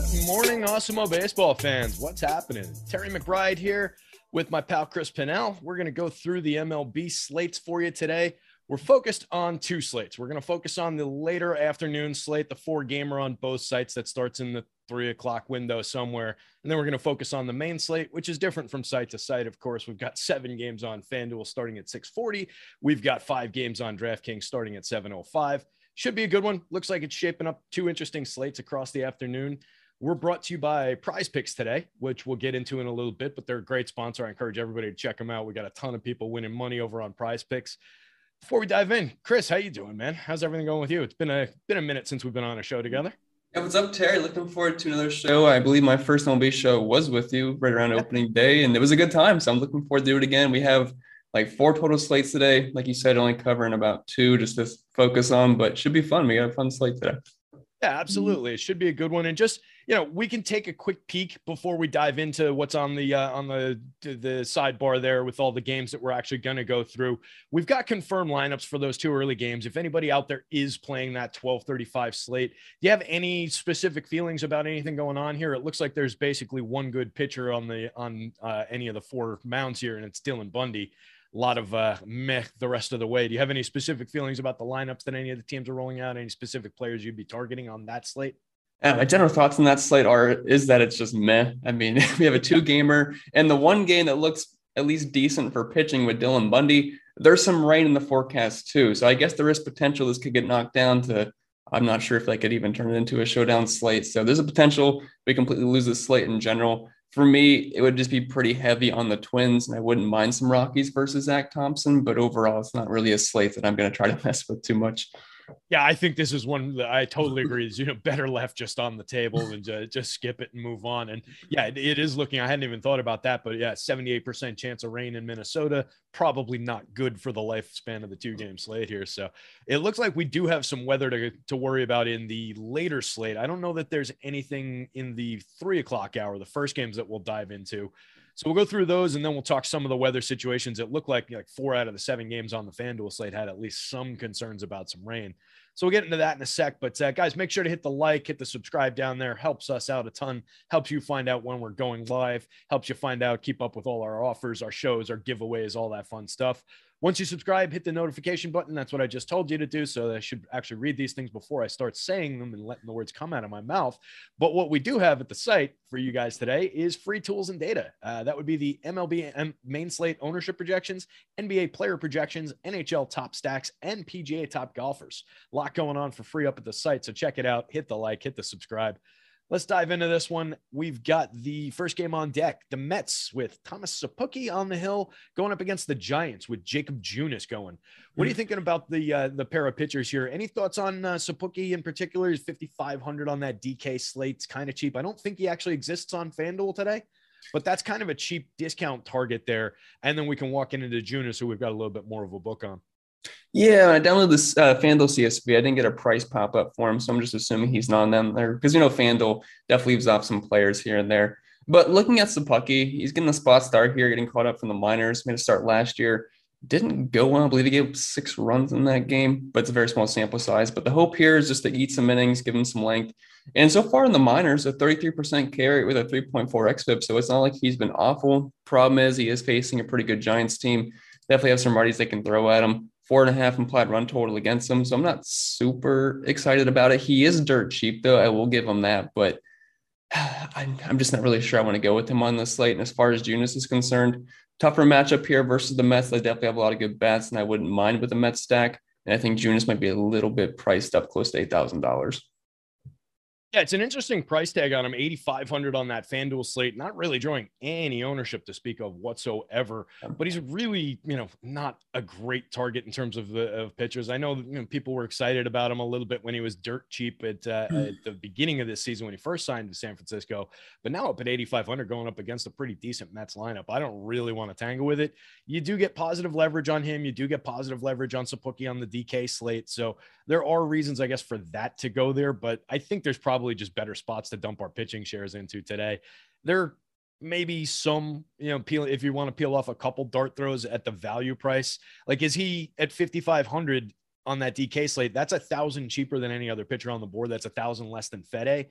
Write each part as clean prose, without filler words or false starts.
Morning, Awesemo baseball fans. What's happening? Terry McBride here with my pal Chris Pinnell. We're going to go through the MLB slates for you today. We're focused on two slates. We're going to focus on the later afternoon slate, the 4-gamer on both sites that starts in the 3 o'clock window somewhere. And then we're going to focus on the main slate, which is different from site to site. Of course, we've got 7 games on FanDuel starting at 6:40. We've got 5 games on DraftKings starting at 7:05. Should be a good one. Looks like it's shaping up 2 interesting slates across the afternoon. We're brought to you by Prize Picks today, which we'll get into in a little bit, but they're a great sponsor. I encourage everybody to check them out. We got a ton of people winning money over on Prize Picks. Before we dive in, Chris, how you doing, man? How's everything going with you? It's been a minute since we've been on a show together. Yeah, what's up, Terry? Looking forward to another show. I believe my first MLB show was with you right around opening day, and it was a good time. So I'm looking forward to do it again. We have like 4 total slates today. Like you said, only covering about 2 just to focus on, but it should be fun. We got a fun slate today. Yeah, absolutely. It should be a good one. And just, we can take a quick peek before we dive into what's on the sidebar there with all the games that we're actually going to go through. We've got confirmed lineups for those 2 early games. If anybody out there is playing that 12:35 slate, do you have any specific feelings about anything going on here? It looks like there's basically one good pitcher on any of the 4 mounds here, and it's Dylan Bundy. A lot of meh the rest of the way. Do you have any specific feelings about the lineups that any of the teams are rolling out? Any specific players you'd be targeting on that slate? My general thoughts on that slate is that it's just meh. I mean, we have a 2-gamer and the one game that looks at least decent for pitching with Dylan Bundy. There's some rain in the forecast too. So I guess there is potential this could get knocked down to, I'm not sure if they could even turn it into a showdown slate. So there's a potential we completely lose the slate in general. For me, it would just be pretty heavy on the Twins, and I wouldn't mind some Rockies versus Zach Thompson, but overall, it's not really a slate that I'm going to try to mess with too much. Yeah, I think this is one that I totally agree is, better left just on the table and just skip it and move on. And yeah, it is looking, I hadn't even thought about that, but yeah, 78% chance of rain in Minnesota, probably not good for the lifespan of the 2-game slate here. So it looks like we do have some weather to worry about in the later slate. I don't know that there's anything in the 3 o'clock hour, the first games that we'll dive into. So we'll go through those, and then we'll talk some of the weather situations. It looked like 4 out of the 7 games on the FanDuel slate had at least some concerns about some rain. So we'll get into that in a sec. But guys, make sure to hit the subscribe down there. Helps us out a ton. Helps you find out when we're going live. Helps you find out, keep up with all our offers, our shows, our giveaways, all that fun stuff. Once you subscribe, hit the notification button. That's what I just told you to do. So I should actually read these things before I start saying them and letting the words come out of my mouth. But what we do have at the site for you guys today is free tools and data. That would be the MLB main slate ownership projections, NBA player projections, NHL top stacks, and PGA top golfers. A lot going on for free up at the site. So check it out. Hit the like, hit the subscribe. Let's dive into this one. We've got the first game on deck. The Mets with Thomas Szapucki on the hill going up against the Giants with Jacob Junis going. What are you thinking about the pair of pitchers here? Any thoughts on Szapucki in particular? He's 5,500 on that DK slate. It's kind of cheap. I don't think he actually exists on FanDuel today, but that's kind of a cheap discount target there. And then we can walk into Junis, who we've got a little bit more of a book on. Yeah, I downloaded this FanDuel CSV. I didn't get a price pop up for him, so I'm just assuming he's not on them there because FanDuel definitely leaves off some players here and there. But looking at Szapucki, he's getting a spot start here, getting caught up from the minors. Made a start last year, didn't go well. I believe he gave 6 runs in that game, but it's a very small sample size. But the hope here is just to eat some innings, give him some length. And so far in the minors, a 33% carry with a 3.4 xFIP, so it's not like he's been awful. Problem is he is facing a pretty good Giants team. Definitely have some righties they can throw at him. 4.5 implied run total against him. So I'm not super excited about it. He is dirt cheap, though. I will give him that. But I'm just not really sure I want to go with him on this slate. And as far as Junis is concerned, tougher matchup here versus the Mets. They definitely have a lot of good bats, and I wouldn't mind with the Mets stack. And I think Junis might be a little bit priced up close to $8,000. Yeah, it's an interesting price tag on him, 8,500 on that FanDuel slate, not really drawing any ownership to speak of whatsoever, but he's really, not a great target in terms of pitchers. I know, people were excited about him a little bit when he was dirt cheap at the beginning of this season when he first signed to San Francisco, but now up at 8,500 going up against a pretty decent Mets lineup. I don't really want to tangle with it. You do get positive leverage on him. You do get positive leverage on Szapucki on the DK slate. So there are reasons, I guess, for that to go there, but I think there's probably just better spots to dump our pitching shares into today. There may be some, if you want to peel off a couple dart throws at the value price, like is he at 5,500 on that DK slate? That's 1,000 cheaper than any other pitcher on the board. That's 1,000 less than Fede.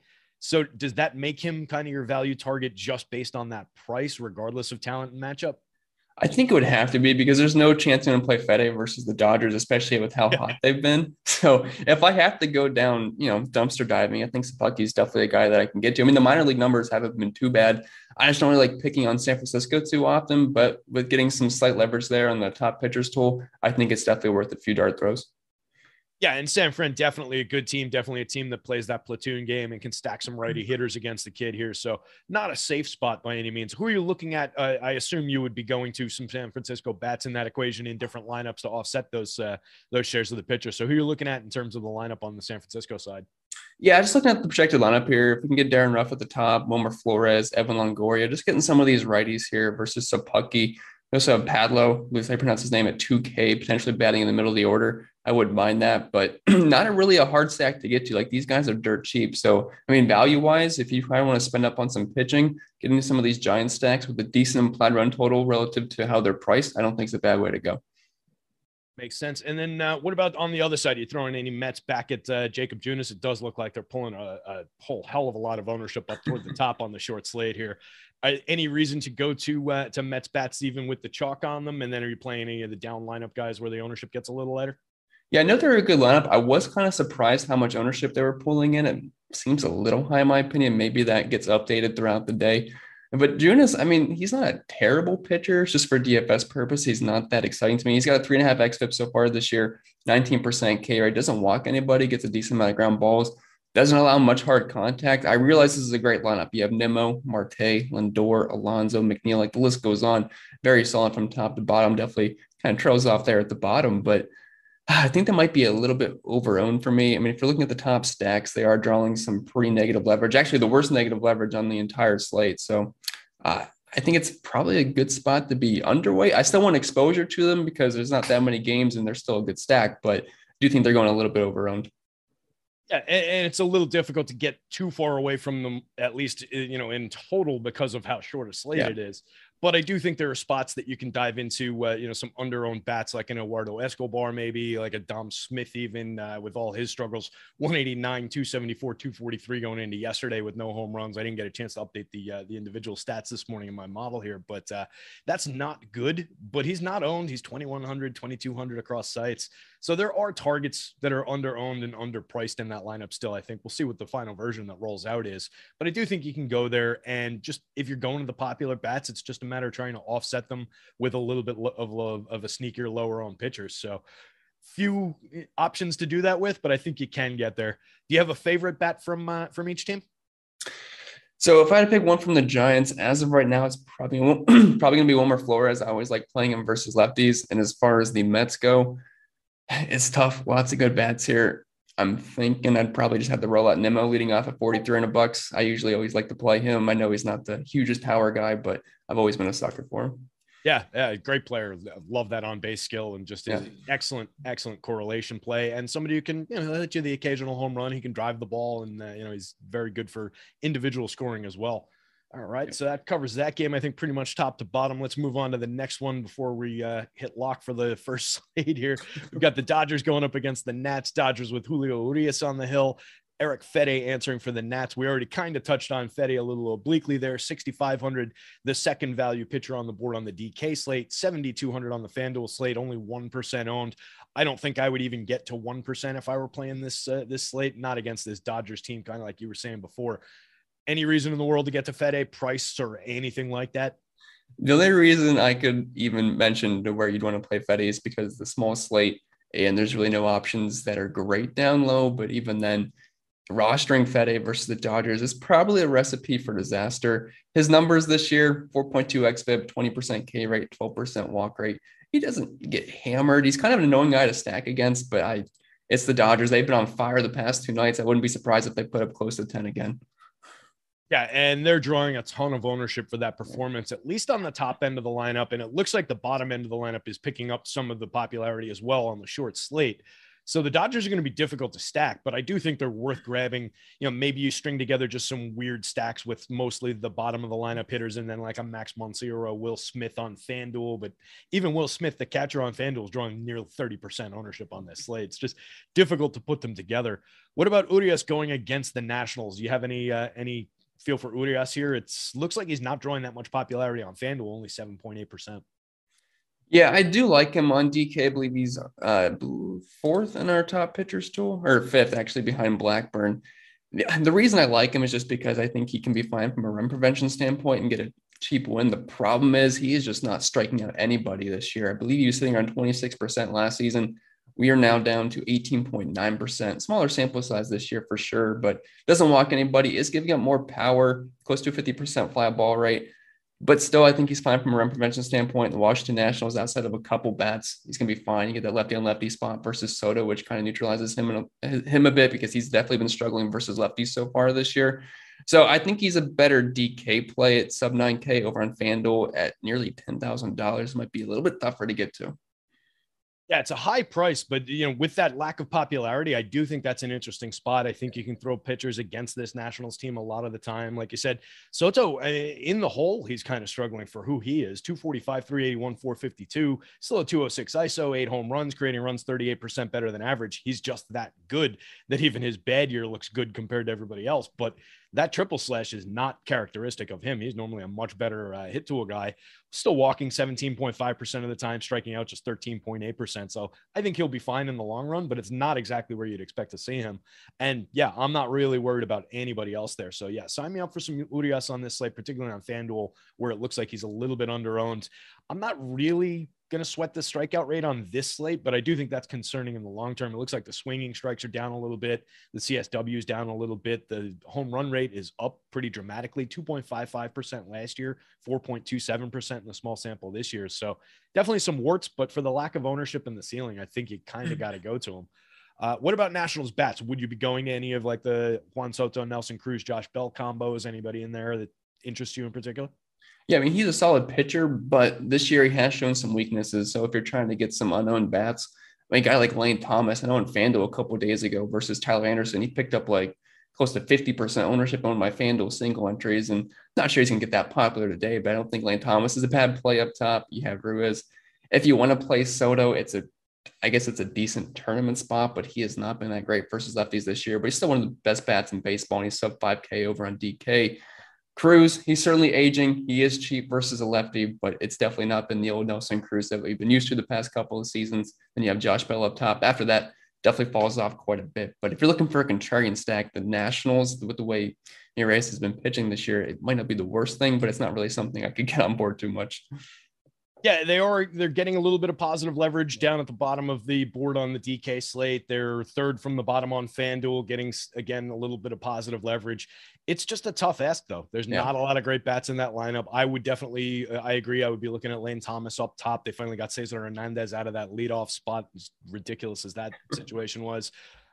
So does that make him kind of your value target just based on that price, regardless of talent and matchup? I think it would have to be because there's no chance I'm going to play Fede versus the Dodgers, especially with how hot they've been. So if I have to go down, dumpster diving, I think Szapucki is definitely a guy that I can get to. I mean, the minor league numbers haven't been too bad. I just don't really like picking on San Francisco too often, but with getting some slight leverage there on the top pitchers tool, I think it's definitely worth a few dart throws. Yeah, and San Fran, definitely a good team, definitely a team that plays that platoon game and can stack some righty hitters against the kid here. So not a safe spot by any means. Who are you looking at? I assume you would be going to some San Francisco bats in that equation in different lineups to offset those shares of the pitcher. So who are you looking at in terms of the lineup on the San Francisco side? Yeah, just looking at the projected lineup here, if we can get Darren Ruff at the top, Wilmer Flores, Evan Longoria, just getting some of these righties here versus Szapucki. We also have Padlo, at least I pronounce his name, at 2K, potentially batting in the middle of the order. I wouldn't mind that, but not really a hard stack to get to. Like these guys are dirt cheap. So, I mean, value-wise, if you probably want to spend up on some pitching, getting some of these giant stacks with a decent implied run total relative to how they're priced, I don't think it's a bad way to go. Makes sense. And then what about on the other side? Are you throwing any Mets back at Jacob Junis? It does look like they're pulling a whole hell of a lot of ownership up toward the top on the short slate here. Any reason to go to Mets bats even with the chalk on them? And then are you playing any of the down lineup guys where the ownership gets a little lighter? Yeah, I know they're a good lineup. I was kind of surprised how much ownership they were pulling in. It seems a little high in my opinion. Maybe that gets updated throughout the day. But Junis, I mean, he's not a terrible pitcher. It's just for DFS purpose. He's not that exciting to me. He's got a 3.5 xFIP so far this year, 19% K rate, doesn't walk anybody, gets a decent amount of ground balls, doesn't allow much hard contact. I realize this is a great lineup. You have Nimmo, Marte, Lindor, Alonso, McNeil, like the list goes on. Very solid from top to bottom. Definitely kind of trails off there at the bottom, but I think that might be a little bit overowned for me. I mean, if you're looking at the top stacks, they are drawing some pretty negative leverage, actually the worst negative leverage on the entire slate. So I think it's probably a good spot to be underweight. I still want exposure to them because there's not that many games and they're still a good stack, but I do think they're going a little bit overowned. Yeah, and it's a little difficult to get too far away from them, at least, in total because of how short a slate it is. But I do think there are spots that you can dive into, some under-owned bats like an Eduardo Escobar, maybe like a Dom Smith, even with all his struggles, 189, 274, 243 going into yesterday with no home runs. I didn't get a chance to update the individual stats this morning in my model here, but that's not good. But he's not owned. He's 2,100, 2,200 across sites. So there are targets that are under-owned and underpriced in that lineup still. I think we'll see what the final version that rolls out is. But I do think you can go there, and just if you're going to the popular bats, it's just a matter of trying to offset them with a little bit of a sneakier lower owned pitchers. So few options to do that with, but I think you can get there. Do you have a favorite bat from each team? So if I had to pick one from the Giants, as of right now, it's probably going to be Wilmer Flores. I always like playing him versus lefties. And as far as the Mets go, it's tough. Lots of good bats here. I'm thinking I'd probably just have to roll out Nimmo leading off at 43 and a bucks. I usually always like to play him. I know he's not the hugest power guy, but I've always been a sucker for him. Yeah, great player. Love that on base skill and just excellent correlation play. And somebody who can, hit you the occasional home run. He can drive the ball, and he's very good for individual scoring as well. All right, so that covers that game, I think, pretty much top to bottom. Let's move on to the next one before we hit lock for the first slate here. We've got the Dodgers going up against the Nats. Dodgers with Julio Urias on the hill. Eric Fede answering for the Nats. We already kind of touched on Fede a little obliquely there. 6,500, the second value pitcher on the board on the DK slate. 7,200 on the FanDuel slate. Only 1% owned. I don't think I would even get to 1% if I were playing this slate. Not against this Dodgers team, kind of like you were saying before. Any reason in the world to get to Fede, price, or anything like that? The only reason I could even mention to where you'd want to play Fede is because the small slate and there's really no options that are great down low. But even then, rostering Fede versus the Dodgers is probably a recipe for disaster. His numbers this year, 4.2 xFIP, 20% K rate, 12% walk rate. He doesn't get hammered. He's kind of an annoying guy to stack against, but it's the Dodgers. They've been on fire the past 2 nights. I wouldn't be surprised if they put up close to 10 again. Yeah, and they're drawing a ton of ownership for that performance, at least on the top end of the lineup. And it looks like the bottom end of the lineup is picking up some of the popularity as well on the short slate. So the Dodgers are going to be difficult to stack, but I do think they're worth grabbing. Maybe you string together just some weird stacks with mostly the bottom of the lineup hitters and then like a Max Muncy or a Will Smith on FanDuel. But even Will Smith, the catcher on FanDuel, is drawing nearly 30% ownership on this slate. It's just difficult to put them together. What about Urias going against the Nationals? Do you have any feel for Urias here? It looks like he's not drawing that much popularity on FanDuel, only 7.8%. Yeah, I do like him on DK. I believe he's fourth in our top pitchers tool, or fifth actually behind Blackburn. The reason I like him is just because I think he can be fine from a run prevention standpoint and get a cheap win. The problem is he is just not striking out anybody this year. I believe he was sitting around 26% last season. We are now down to 18.9%. Smaller sample size this year for sure, but doesn't walk anybody. Is giving up more power, close to 50% fly ball rate. But still, I think he's fine from a run prevention standpoint. The Washington Nationals, outside of a couple bats, he's going to be fine. You get that lefty on lefty spot versus Soto, which kind of neutralizes him a bit because he's definitely been struggling versus lefties so far this year. So I think he's a better DK play at sub 9K over on FanDuel at nearly $10,000. Might be a little bit tougher to get to. Yeah, it's a high price, but with that lack of popularity, I do think that's an interesting spot. I think you can throw pitchers against this Nationals team a lot of the time. Like you said, Soto in the hole, he's kind of struggling for who he is. 245, 381, 452, still a 206 ISO, 8 home runs, creating runs 38% better than average. He's just that good that even his bad year looks good compared to everybody else. But that triple slash is not characteristic of him. He's normally a much better hit tool guy, still walking 17.5% of the time, striking out just 13.8%. So I think he'll be fine in the long run, but it's not exactly where you'd expect to see him. And yeah, I'm not really worried about anybody else there. So yeah, sign me up for some Urias on this slate, particularly on FanDuel, where it looks like he's a little bit underowned. I'm not really going to sweat the strikeout rate on this slate, but I do think that's concerning in the long term. It looks like the swinging strikes are down a little bit. The CSW is down a little bit. The home run rate is up pretty dramatically, 2.55% last year, 4.27% in the small sample this year. So definitely some warts, but for the lack of ownership in the ceiling, I think you kind of got to go to them. What about Nationals bats? Would you be going to any of like the Juan Soto, Nelson Cruz, Josh Bell combos? Anybody in there that interests you in particular? Yeah, I mean, he's a solid pitcher, but this year he has shown some weaknesses. So if you're trying to get some unknown bats, like a guy like Lane Thomas, I know in FanDuel a couple of days ago versus Tyler Anderson, he picked up like close to 50% ownership on my FanDuel single entries. And not sure he's going to get that popular today, but I don't think Lane Thomas is a bad play up top. You have Ruiz. If you want to play Soto, I guess it's a decent tournament spot, but he has not been that great versus lefties this year. But he's still one of the best bats in baseball, and he's sub 5K over on DK. Cruz, he's certainly aging. He is cheap versus a lefty, but it's definitely not been the old Nelson Cruz that we've been used to the past couple of seasons. Then you have Josh Bell up top. After that, definitely falls off quite a bit. But if you're looking for a contrarian stack, the Nationals, with the way Urias has been pitching this year, it might not be the worst thing, but it's not really something I could get on board too much. Yeah, they're getting a little bit of positive leverage down at the bottom of the board on the DK slate. They're third from the bottom on FanDuel, getting, again, a little bit of positive leverage. It's just a tough ask, though. There's not a lot of great bats in that lineup. I would definitely, I agree. I would be looking at Lane Thomas up top. They finally got Cesar Hernandez out of that leadoff spot, as ridiculous as that situation was.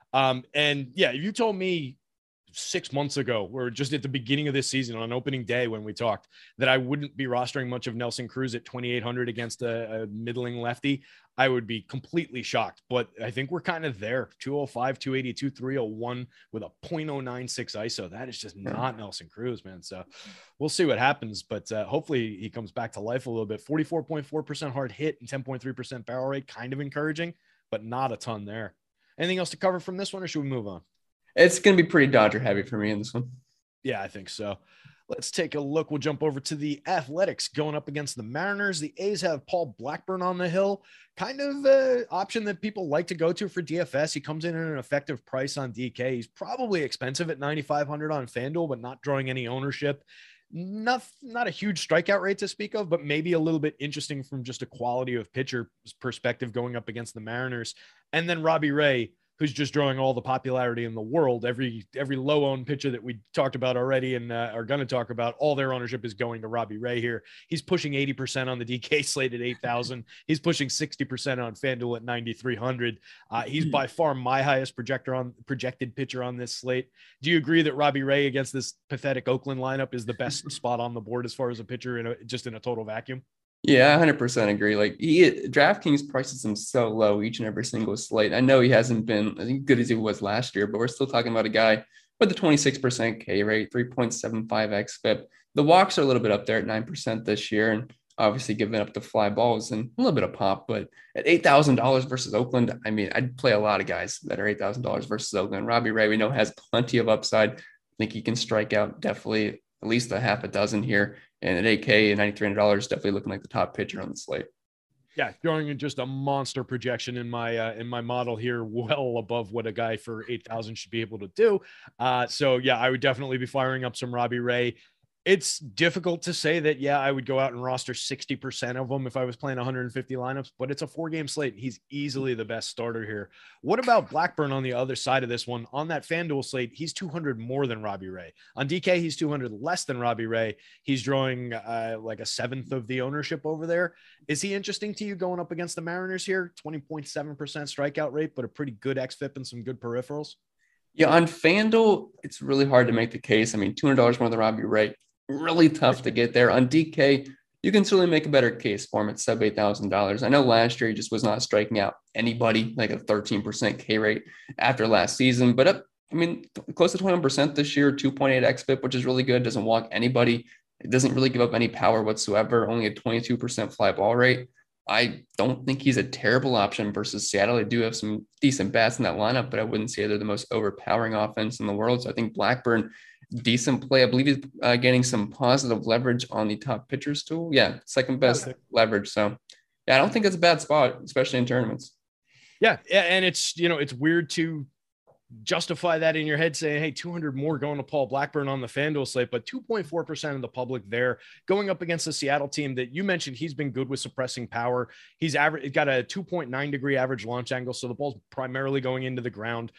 And yeah, you told me 6 months ago, or just at the beginning of this season on opening day when we talked, that I wouldn't be rostering much of Nelson Cruz at 2,800 against a middling lefty, I would be completely shocked. But I think we're kind of there. 205, 282, 301 with a .096 ISO. That is just not Nelson Cruz, man. So we'll see what happens, but hopefully he comes back to life a little bit. 44.4% hard hit and 10.3% barrel rate, kind of encouraging, but not a ton there. Anything else to cover from this one, or should we move on? It's going to be pretty Dodger heavy for me in this one. Yeah, I think so. Let's take a look. We'll jump over to the Athletics going up against the Mariners. The A's have Paul Blackburn on the hill, kind of an option that people like to go to for DFS. He comes in at an effective price on DK. He's probably expensive at 9,500 on FanDuel, but not drawing any ownership. Not a huge strikeout rate to speak of, but maybe a little bit interesting from just a quality of pitcher perspective going up against the Mariners. And then Robbie Ray, who's just drawing all the popularity in the world. Every low owned pitcher that we talked about already and are going to talk about, all their ownership is going to Robbie Ray here. He's pushing 80% on the DK slate at 8,000. He's pushing 60% on FanDuel at 9,300. He's by far my highest projected pitcher on this slate. Do you agree that Robbie Ray against this pathetic Oakland lineup is the best spot on the board as far as a pitcher just in a total vacuum? Yeah, I 100% agree. Like DraftKings prices him so low each and every single slate. I know he hasn't been as good as he was last year, but we're still talking about a guy with a 26% K rate, 3.75 xFIP. The walks are a little bit up there at 9% this year, and obviously giving up the fly balls and a little bit of pop. But at $8,000 versus Oakland, I mean, I'd play a lot of guys that are $8,000 versus Oakland. Robbie Ray, we know, has plenty of upside. I think he can strike out definitely at least a half a dozen here. And at 8K and $9,300, definitely looking like the top pitcher on the slate. Yeah, throwing in just a monster projection in my model here, well above what a guy for 8,000 should be able to do. So yeah, I would definitely be firing up some Robbie Ray. It's difficult to say that, yeah, I would go out and roster 60% of them if I was playing 150 lineups, but it's a 4-game slate. He's easily the best starter here. What about Blackburn on the other side of this one? On that FanDuel slate, he's 200 more than Robbie Ray. On DK, he's 200 less than Robbie Ray. He's drawing like a seventh of the ownership over there. Is he interesting to you going up against the Mariners here? 20.7% strikeout rate, but a pretty good xFIP and some good peripherals. Yeah, on FanDuel, it's really hard to make the case. I mean, $200 more than Robbie Ray, really tough to get there. On DK, you can certainly make a better case for him at sub $8,000. I know last year he just was not striking out anybody, like a 13% K rate after last season, but I mean, close to 21% this year, 2.8 xFIP, which is really good. Doesn't walk anybody. It doesn't really give up any power whatsoever. Only a 22% fly ball rate. I don't think he's a terrible option versus Seattle. They do have some decent bats in that lineup, but I wouldn't say they're the most overpowering offense in the world. So I think Blackburn, decent play. I believe he's getting some positive leverage on the top pitchers tool. Yeah, second best leverage. So yeah, I don't think it's a bad spot, especially in tournaments. Yeah, and it's, you know, it's weird to justify that in your head saying, hey, 200 more going to Paul Blackburn on the FanDuel slate, but 2.4% of the public there going up against the Seattle team that you mentioned. He's been good with suppressing power. He's got a 2.9 degree average launch angle. So the ball's primarily going into the ground,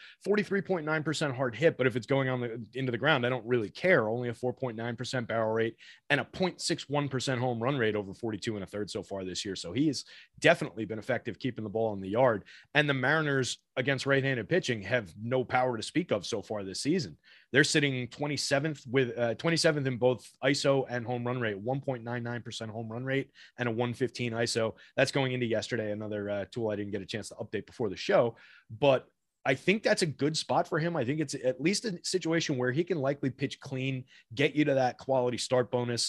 43.9% hard hit. But if it's going into the ground, I don't really care. Only a 4.9% barrel rate and a 0.61% home run rate over 42 and a third so far this year. So he has definitely been effective keeping the ball in the yard. And the Mariners against right-handed pitching have no power to speak of so far this season. They're sitting 27th with 27th in both ISO and home run rate, 1.99% home run rate and a 115 ISO. That's going into yesterday, another tool I didn't get a chance to update before the show, but I think that's a good spot for him. I think it's at least a situation where he can likely pitch clean, get you to that quality start bonus.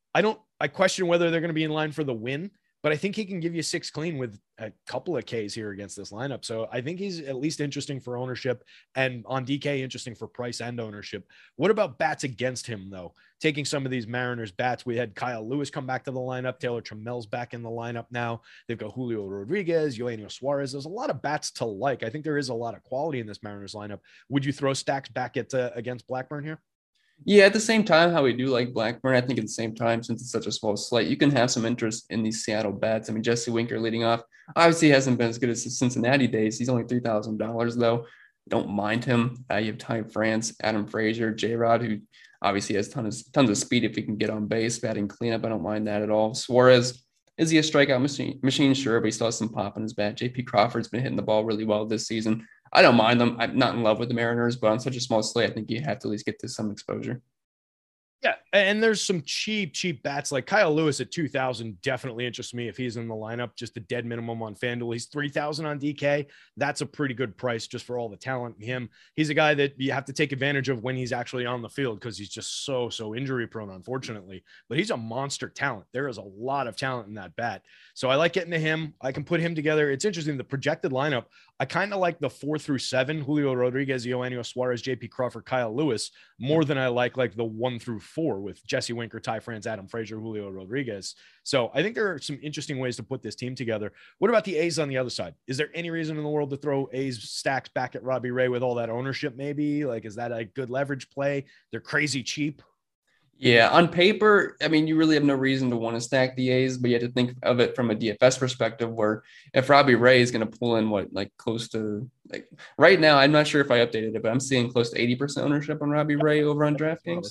I question whether they're going to be in line for the win, but I think he can give you 6 clean with a couple of Ks here against this lineup. So I think he's at least interesting for ownership, and on DK, interesting for price and ownership. What about bats against him, though? Taking some of these Mariners bats, we had Kyle Lewis come back to the lineup. Taylor Trammell's back in the lineup now. They've got Julio Rodriguez, Eugenio Suarez. There's a lot of bats to like. I think there is a lot of quality in this Mariners lineup. Would you throw stacks back at against Blackburn here? Yeah, at the same time, how we do like Blackburn, I think at the same time, since it's such a small slate, you can have some interest in these Seattle bats. I mean, Jesse Winker leading off, obviously he hasn't been as good as his Cincinnati days. He's only $3,000 though. Don't mind him. You have Ty France, Adam Frazier, J-Rod, who obviously has tons of speed if he can get on base, batting cleanup. I don't mind that at all. Suarez, is he a strikeout machine? Sure, but he still has some pop in his bat. JP Crawford's been hitting the ball really well this season. I don't mind them. I'm not in love with the Mariners, but on such a small slate, I think you have to at least get to some exposure. Yeah, and there's some cheap bats like Kyle Lewis at 2,000 definitely interests me if he's in the lineup. Just a dead minimum on FanDuel. He's 3,000 on DK. That's a pretty good price just for all the talent in him. He's a guy that you have to take advantage of when he's actually on the field because he's just so injury prone, unfortunately. But he's a monster talent. There is a lot of talent in that bat. So I like getting to him. I can put him together. It's interesting. The projected lineup, I kind of like the 4 through 7, Julio Rodriguez, Eugenio Suarez, JP Crawford, Kyle Lewis, more than I like the 1 through 4 with Jesse Winker, Ty France, Adam Frazier, Julio Rodriguez. So I think there are some interesting ways to put this team together. What about the A's on the other side? Is there any reason in the world to throw A's stacks back at Robbie Ray with all that ownership? Maybe like, is that a good leverage play? They're crazy cheap. Yeah, on paper, I mean, you really have no reason to want to stack the A's, but you have to think of it from a DFS perspective where if Robbie Ray is going to pull in close to right now, I'm not sure if I updated it, but I'm seeing close to 80% ownership on Robbie Ray over on DraftKings.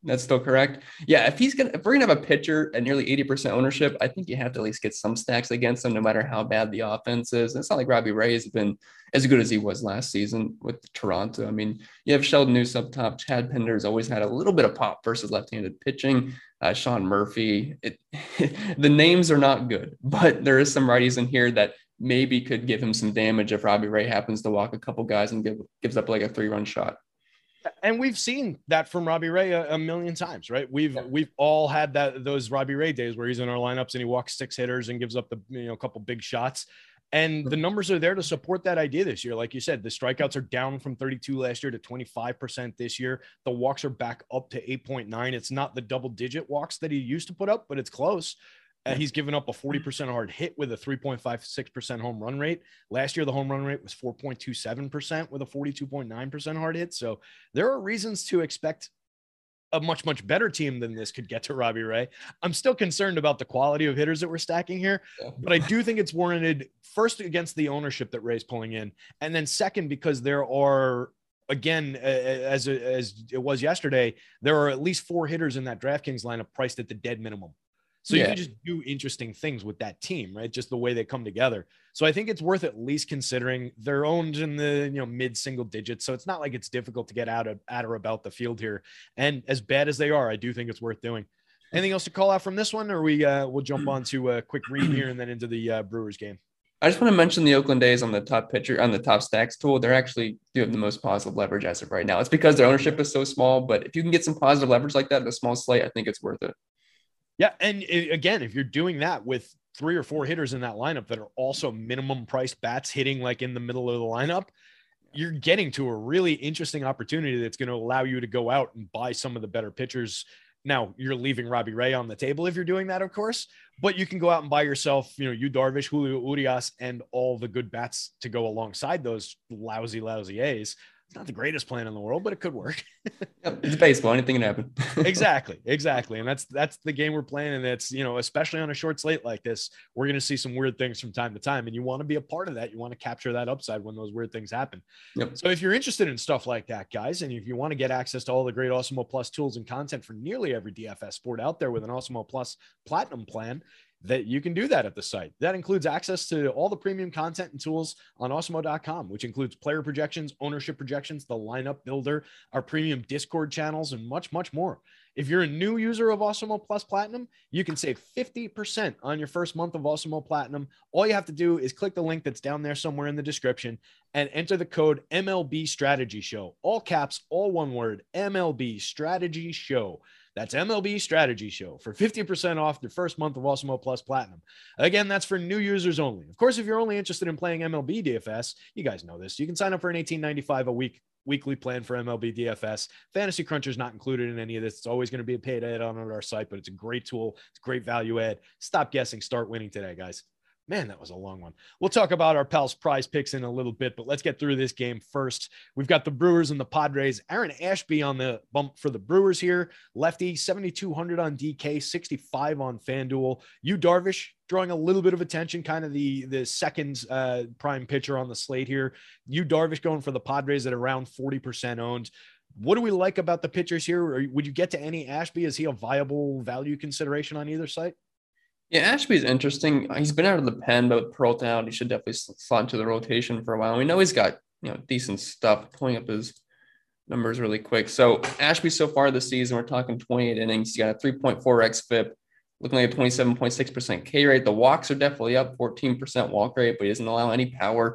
That's still correct. Yeah, if we're gonna have a pitcher at nearly 80% ownership, I think you have to at least get some stacks against them, no matter how bad the offense is. And it's not like Robbie Ray has been as good as he was last season with Toronto. I mean, you have Sheldon Neuse up top. Chad Pinder's always had a little bit of pop versus left-handed pitching. Sean Murphy. The names are not good, but there is some righties in here that maybe could give him some damage if Robbie Ray happens to walk a couple guys and gives up like a 3-run shot. And we've seen that from Robbie Ray a million times, right? We've all had those Robbie Ray days where he's in our lineups and he walks 6 hitters and gives up a couple big shots. And the numbers are there to support that idea this year. Like you said, the strikeouts are down from 32 last year to 25% this year. The walks are back up to 8.9. It's not the double-digit walks that he used to put up, but it's close. He's given up a 40% hard hit with a 3.56% home run rate. Last year, the home run rate was 4.27% with a 42.9% hard hit. So there are reasons to expect a much, much better team than this could get to Robbie Ray. I'm still concerned about the quality of hitters that we're stacking here, but I do think it's warranted, first against the ownership that Ray's pulling in, and then second, because there are, again, as it was yesterday, there are at least 4 hitters in that DraftKings lineup priced at the dead minimum. So you can just do interesting things with that team, right? Just the way they come together. So I think it's worth at least considering. They're owned in the mid single digits, so it's not like it's difficult to get at or about the field here. And as bad as they are, I do think it's worth doing. Anything else to call out from this one, or we'll jump on to a quick read here and then into the Brewers game? I just want to mention the Oakland A's on the top stacks tool. They're actually do have the most positive leverage as of right now. It's because their ownership is so small, but if you can get some positive leverage like that in a small slate, I think it's worth it. Yeah. And again, if you're doing that with 3 or 4 hitters in that lineup that are also minimum priced bats hitting like in the middle of the lineup, you're getting to a really interesting opportunity that's going to allow you to go out and buy some of the better pitchers. Now, you're leaving Robbie Ray on the table if you're doing that, of course, but you can go out and buy yourself, Yu Darvish, Julio Urias, and all the good bats to go alongside those lousy A's. It's not the greatest plan in the world, but it could work. It's baseball. Anything can happen. Exactly. And that's the game we're playing. And that's, especially on a short slate like this, we're going to see some weird things from time to time. And you want to be a part of that. You want to capture that upside when those weird things happen. Yep. So if you're interested in stuff like that, guys, and if you want to get access to all the great Awesemo Plus tools and content for nearly every DFS sport out there with an Awesemo Plus Platinum plan, that you can do that at the site. That includes access to all the premium content and tools on Awesemo.com, which includes player projections, ownership projections, the lineup builder, our premium Discord channels, and much, much more. If you're a new user of Awesemo Plus Platinum, you can save 50% on your first month of Awesemo Platinum. All you have to do is click the link that's down there somewhere in the description and enter the code MLB Strategy Show. All caps, all one word, MLB Strategy Show. That's MLB Strategy Show for 50% off your first month of Awesemo Plus Platinum. Again, that's for new users only. Of course, if you're only interested in playing MLB DFS, you guys know this. You can sign up for an $18.95 a week weekly plan for MLB DFS. Fantasy Cruncher is not included in any of this. It's always going to be a paid add on our site, but it's a great tool. It's a great value add. Stop guessing. Start winning today, guys. Man, that was a long one. We'll talk about our pals' prize picks in a little bit, but let's get through this game first. We've got the Brewers and the Padres. Aaron Ashby on the bump for the Brewers here. Lefty, 7,200 on DK, 65 on FanDuel. Yu Darvish drawing a little bit of attention, kind of the second prime pitcher on the slate here. Yu Darvish going for the Padres at around 40% owned. What do we like about the pitchers here? Or would you get to any Ashby? Is he a viable value consideration on either site? Yeah, Ashby's interesting. He's been out of the pen, but with Peralta out, he should definitely slot into the rotation for a while. We know he's got decent stuff. Pulling up his numbers really quick. So Ashby so far this season, we're talking 28 innings. He's got a 3.4 xFIP, looking like a 27.6% K rate. The walks are definitely up, 14% walk rate, but he doesn't allow any power.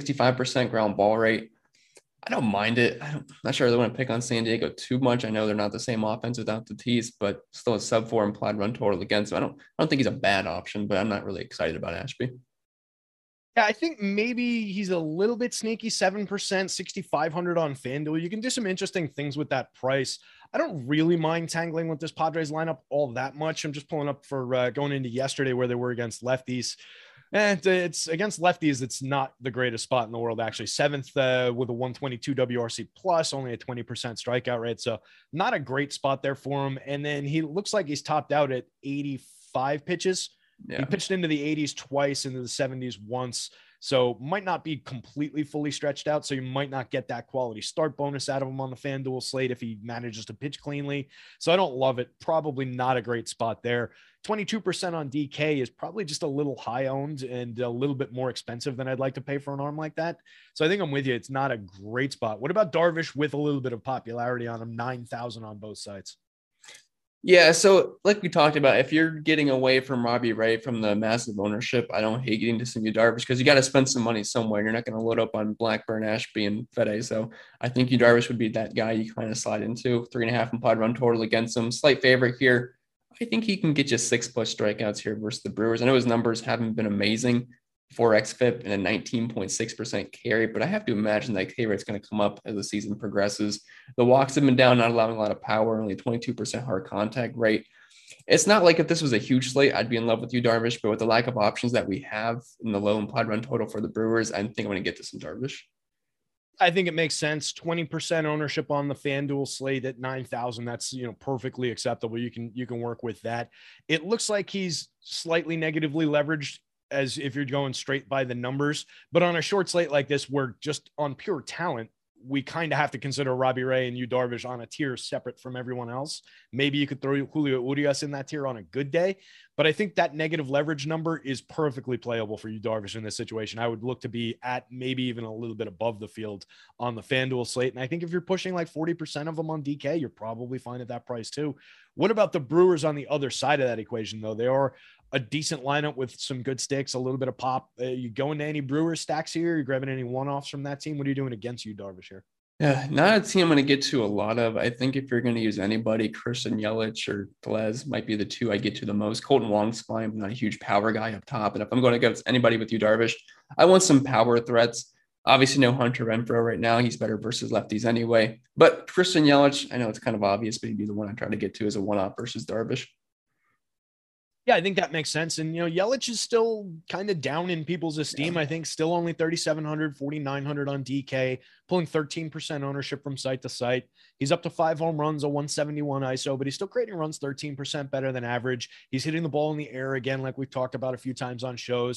65% ground ball rate. I don't mind it. I'm not sure I want to pick on San Diego too much. I know they're not the same offense without Tatis, but still a sub-4 implied run total against. So I don't think he's a bad option, but I'm not really excited about Ashby. Yeah, I think maybe he's a little bit sneaky, 7%, 6,500 on FanDuel. You can do some interesting things with that price. I don't really mind tangling with this Padres lineup all that much. I'm just pulling up for going into yesterday where they were against lefties. And it's against lefties. It's not the greatest spot in the world, actually. 7th with a 122 WRC plus, only a 20% strikeout rate. So not a great spot there for him. And then he looks like he's topped out at 85 pitches. Yeah. He pitched into the 80s twice, into the 70s once. So might not be completely fully stretched out. So you might not get that quality start bonus out of him on the FanDuel slate if he manages to pitch cleanly. So I don't love it. Probably not a great spot there. 22% on DK is probably just a little high owned and a little bit more expensive than I'd like to pay for an arm like that. So I think I'm with you. It's not a great spot. What about Darvish with a little bit of popularity on him? 9,000 on both sides. Yeah, so like we talked about, if you're getting away from Robbie Ray from the massive ownership, I don't hate getting to some Darvish because you got to spend some money somewhere. You're not going to load up on Blackburn, Ashby, and Fede. So I think Darvish would be that guy you kind of slide into. 3.5 implied run total against him. Slight favorite here. I think he can get you 6+ strikeouts here versus the Brewers. I know his numbers haven't been amazing. 4x FIP and a 19.6% carry, but I have to imagine that K rate's going to come up as the season progresses. The walks have been down, not allowing a lot of power, only 22% hard contact rate. It's not like if this was a huge slate, I'd be in love with Darvish, but with the lack of options that we have in the low implied run total for the Brewers, I think I'm going to get to some Darvish. I think it makes sense. 20% ownership on the FanDuel slate at 9,000. That's, perfectly acceptable. You can work with that. It looks like he's slightly negatively leveraged as if you're going straight by the numbers, but on a short slate like this, where just on pure talent, we kind of have to consider Robbie Ray and Darvish on a tier separate from everyone else. Maybe you could throw Julio Urias in that tier on a good day, but I think that negative leverage number is perfectly playable for Darvish in this situation. I would look to be at maybe even a little bit above the field on the FanDuel slate. And I think if you're pushing like 40% of them on DK, you're probably fine at that price too. What about the Brewers on the other side of that equation, though? They are a decent lineup with some good sticks, a little bit of pop. You going to any Brewers stacks here? You grabbing any one-offs from that team? What are you doing against Darvish here? Yeah, not a team I'm going to get to a lot of. I think if you're going to use anybody, Christian Yelich or Tellez might be the two I get to the most. Kolten Wong's fine. I'm not a huge power guy up top. And if I'm going to go with anybody with Darvish, I want some power threats. Obviously, no Hunter Renfroe right now. He's better versus lefties anyway. But Christian Yelich, I know it's kind of obvious, but he'd be the one I try to get to as a one-off versus Darvish. Yeah, I think that makes sense. And, Yelich is still kind of down in people's esteem. Yeah. I think still only 3,700, 4,900 on DK, pulling 13% ownership from site to site. He's up to 5 home runs, a 171 ISO, but he's still creating runs 13% better than average. He's hitting the ball in the air again, like we've talked about a few times on shows,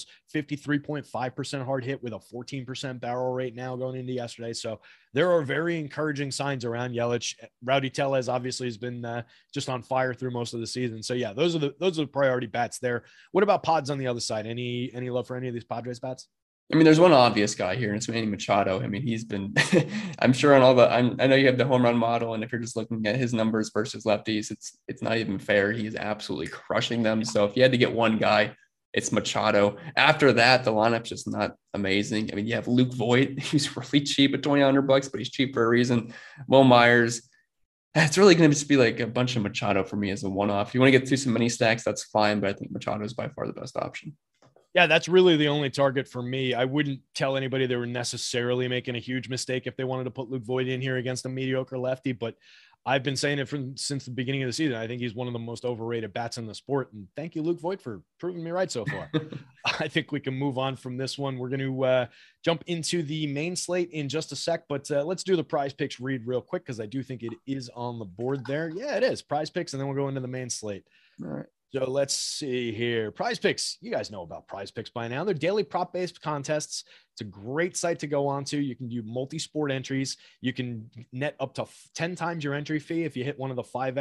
53.5% hard hit with a 14% barrel rate now going into yesterday. So there are very encouraging signs around Yelich. Rowdy Tellez obviously has been just on fire through most of the season. So yeah, those are the priority bats there. What about Pods on the other side? Any love for any of these Padres bats? I mean, there's one obvious guy here, and it's Manny Machado. I mean, he's been, I'm sure on all the, I know you have the home run model, and if you're just looking at his numbers versus lefties, it's not even fair. He's absolutely crushing them. So if you had to get one guy, it's Machado. After that, the lineup's just not amazing. I mean, you have Luke Voit, who's really cheap at $2,100, but he's cheap for a reason. Will Myers. It's really going to just be like a bunch of Machado for me as a one-off. If you want to get through some mini stacks, that's fine, but I think Machado is by far the best option. Yeah, that's really the only target for me. I wouldn't tell anybody they were necessarily making a huge mistake if they wanted to put Luke Voit in here against a mediocre lefty, but I've been saying it since the beginning of the season. I think he's one of the most overrated bats in the sport, and thank you, Luke Voit, for proving me right so far. I think we can move on from this one. We're going to jump into the main slate in just a sec, but let's do the Prize Picks read real quick because I do think it is on the board there. Yeah, it is. Prize Picks, and then we'll go into the main slate. All right. So let's see here. Prize Picks. You guys know about Prize Picks by now. They're daily prop-based contests. It's a great site to go on to. You can do multi-sport entries. You can net up to 10 times your entry fee if you hit one of the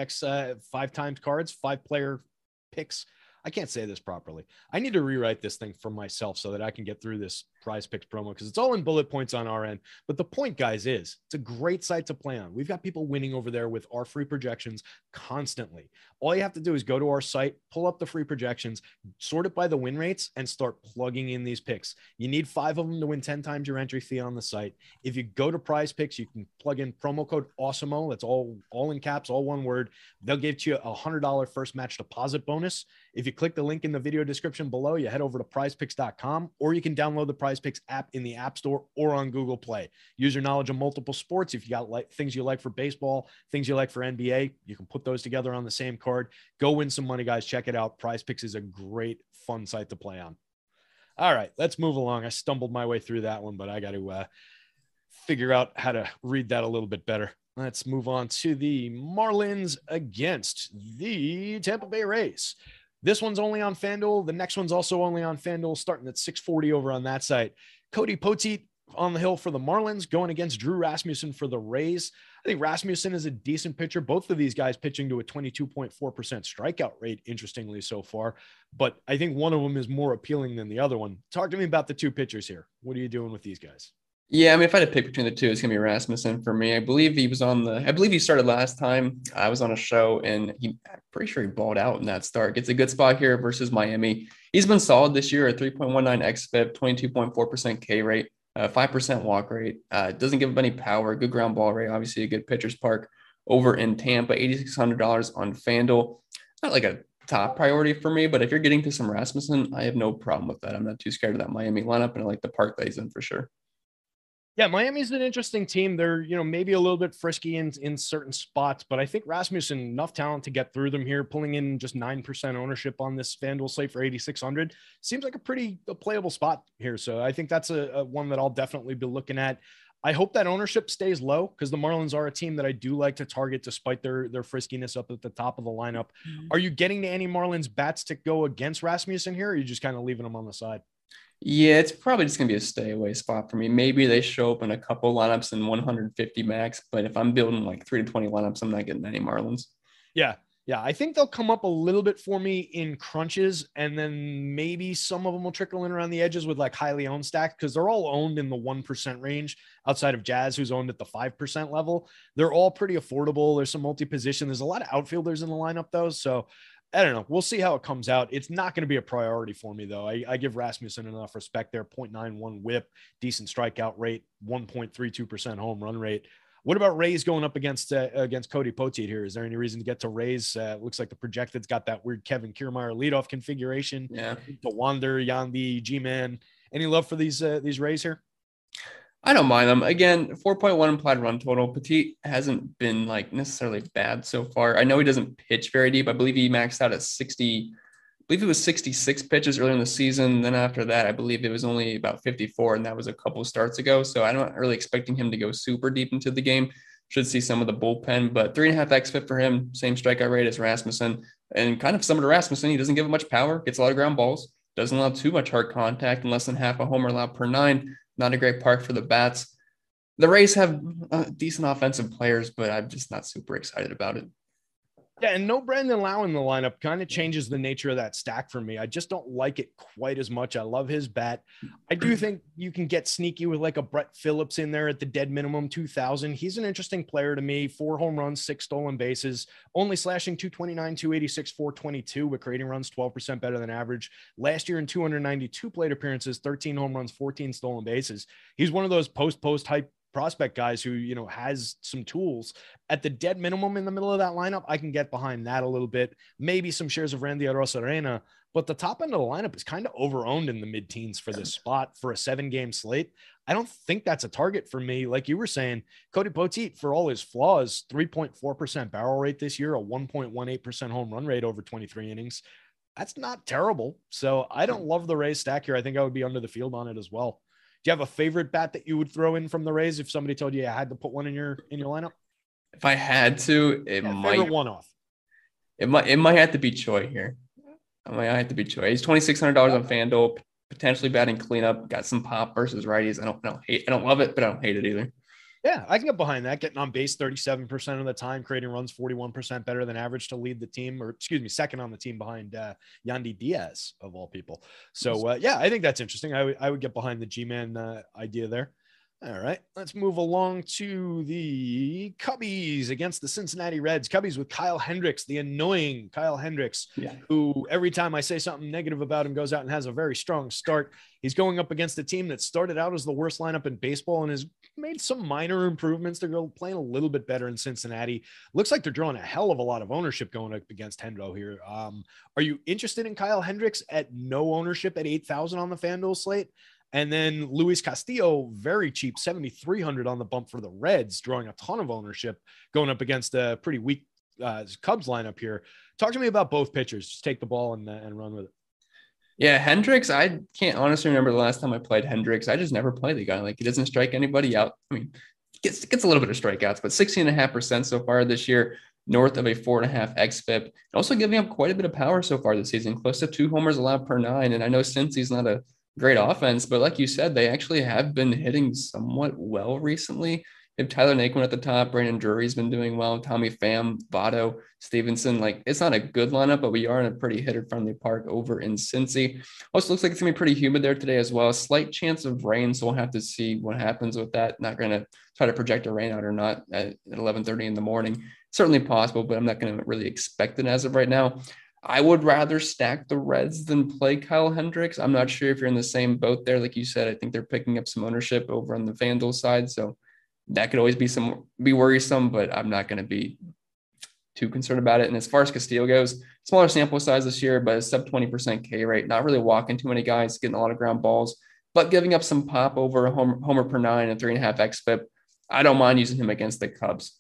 5x 5 times cards, 5-player picks. I can't say this properly. I need to rewrite this thing for myself so that I can get through this Prize Picks promo because it's all in bullet points on our end. But the point, guys, is it's a great site to play on. We've got people winning over there with our free projections constantly. All you have to do is go to our site, pull up the free projections, sort it by the win rates, and start plugging in these picks. You need 5 of them to win 10 times your entry fee on the site. If you go to Prize Picks, you can plug in promo code AWESEMO. That's all in caps, all one word. They'll give you a $100 first match deposit bonus. If you click the link in the video description below, you head over to prizepicks.com, or you can download the Prize Picks app in the App Store or on Google Play. Use your knowledge of multiple sports. If you got things you like for baseball, things you like for NBA, you can put those together on the same card. Go win some money, guys. Check it out. Prize Picks is a great, fun site to play on. All right, let's move along. I stumbled my way through that one, but I got to figure out how to read that a little bit better. Let's move on to the Marlins against the Tampa Bay Rays. This one's only on FanDuel. The next one's also only on FanDuel, starting at 640 over on that site. Cody Poteet on the hill for the Marlins, going against Drew Rasmussen for the Rays. I think Rasmussen is a decent pitcher. Both of these guys pitching to a 22.4% strikeout rate, interestingly, so far. But I think one of them is more appealing than the other one. Talk to me about the two pitchers here. What are you doing with these guys? Yeah, I mean, if I had to pick between the two, it's gonna be Rasmussen for me. I believe he started last time. I was on a show and I'm pretty sure he balled out in that start. Gets a good spot here versus Miami. He's been solid this year at 3.19 xFIP, 22.4% K rate, 5% walk rate. Doesn't give up any power, good ground ball rate, obviously a good pitcher's park over in Tampa, $8,600 on FanDuel. Not like a top priority for me, but if you're getting to some Rasmussen, I have no problem with that. I'm not too scared of that Miami lineup, and I like the park that he's in for sure. Yeah, Miami's an interesting team. They're, maybe a little bit frisky in certain spots, but I think Rasmussen, enough talent to get through them here, pulling in just 9% ownership on this FanDuel slate for 8,600 seems like a playable spot here. So I think that's a one that I'll definitely be looking at. I hope that ownership stays low because the Marlins are a team that I do like to target despite their friskiness up at the top of the lineup. Are you getting to any Marlins bats to go against Rasmussen here, or are you just kind of leaving them on the side? Yeah, it's probably just going to be a stay away spot for me. Maybe they show up in a couple lineups in 150 max, but if I'm building like 3 to 20 lineups, I'm not getting any Marlins. Yeah. Yeah. I think they'll come up a little bit for me in crunches, and then maybe some of them will trickle in around the edges with like highly owned stacks because they're all owned in the 1% range outside of Jazz, who's owned at the 5% level. They're all pretty affordable. There's some multi-position. There's a lot of outfielders in the lineup though. So I don't know. We'll see how it comes out. It's not going to be a priority for me, though. I give Rasmussen enough respect there. 0.91 whip, decent strikeout rate, 1.32% home run rate. What about Rays going up against Cody Poteet here? Is there any reason to get to Rays? Looks like the projected's got that weird Kevin Kiermaier leadoff configuration. Yeah. To Wander, Yandy, G-Man. Any love for these Rays here? I don't mind them. Again, 4.1 implied run total. Poteet hasn't been like necessarily bad so far. I know he doesn't pitch very deep. I believe he maxed out at 60. I believe it was 66 pitches earlier in the season. Then after that, I believe it was only about 54, and that was a couple of starts ago. So I'm not really expecting him to go super deep into the game. Should see some of the bullpen, but 3.5 xFIP for him. Same strikeout rate as Rasmussen, and kind of similar to Rasmussen. He doesn't give much power. Gets a lot of ground balls. Doesn't allow too much hard contact, and less than half a homer allowed per 9. Not a great park for the bats. The Rays have decent offensive players, but I'm just not super excited about it. Yeah, and no Brandon Lowe in the lineup kind of changes the nature of that stack for me. I just don't like it quite as much. I love his bat. I do think you can get sneaky with like a Brett Phillips in there at the dead minimum 2,000. He's an interesting player to me. 4 home runs, 6 stolen bases, only slashing 229, 286, 422, but creating runs 12% better than average. Last year in 292 plate appearances, 13 home runs, 14 stolen bases. He's one of those post hype prospect guys who, has some tools at the dead minimum in the middle of that lineup. I can get behind that a little bit, maybe some shares of Randy Arozarena, but the top end of the lineup is kind of overowned in the mid-teens for this spot for a 7-game slate. I don't think that's a target for me. Like you were saying, Cody Poteet, for all his flaws, 3.4% barrel rate this year, a 1.18% home run rate over 23 innings. That's not terrible. So I don't love the Rays stack here. I think I would be under the field on it as well. Do you have a favorite bat that you would throw in from the Rays if somebody told you you had to put one in your lineup? If I had to, it might one-off. It might have to be Choi here. It might have to be Choi. He's $2,600 on FanDuel, potentially batting cleanup. Got some pop versus righties. I don't love it, but I don't hate it either. Yeah, I can get behind that. Getting on base 37% of the time, creating runs 41% better than average to lead the team, second on the team behind Yandy Diaz of all people. So yeah, I think that's interesting. I would get behind the G-Man idea there. All right, let's move along to the Cubbies against the Cincinnati Reds. Cubbies with Kyle Hendricks, the annoying Kyle Hendricks, who every time I say something negative about him goes out and has a very strong start. He's going up against a team that started out as the worst lineup in baseball and has made some minor improvements. They're playing a little bit better in Cincinnati. Looks like they're drawing a hell of a lot of ownership going up against Hendo here. Are you interested in Kyle Hendricks at no ownership at 8,000 on the FanDuel slate? And then Luis Castillo, very cheap, 7,300 on the bump for the Reds, drawing a ton of ownership, going up against a pretty weak Cubs lineup here. Talk to me about both pitchers. Just take the ball and run with it. Yeah, Hendricks, I can't honestly remember the last time I played Hendricks. I just never play the guy. Like, he doesn't strike anybody out. I mean, gets a little bit of strikeouts, but 16.5% so far this year, north of a 4.5 xFIP. Also giving up quite a bit of power so far this season, close to 2 homers allowed per 9. And I know since he's not a great offense, but like you said, they actually have been hitting somewhat well recently. If Tyler Naquin at the top, Brandon Drury's been doing well, Tommy Pham, Votto, Stevenson. Like, it's not a good lineup, but we are in a pretty hitter-friendly park over in Cincy. Also looks like it's going to be pretty humid there today as well. A slight chance of rain, so we'll have to see what happens with that. Not going to try to project a rain out or not at 11:30 in the morning. Certainly possible, but I'm not going to really expect it as of right now. I would rather stack the Reds than play Kyle Hendricks. I'm not sure if you're in the same boat there. Like you said, I think they're picking up some ownership over on the Vandal side. So that could always be worrisome, but I'm not going to be too concerned about it. And as far as Castillo goes, smaller sample size this year, but a sub 20% K rate, not really walking too many guys, getting a lot of ground balls, but giving up some pop over homer per nine and 3.5 xFIP. I don't mind using him against the Cubs.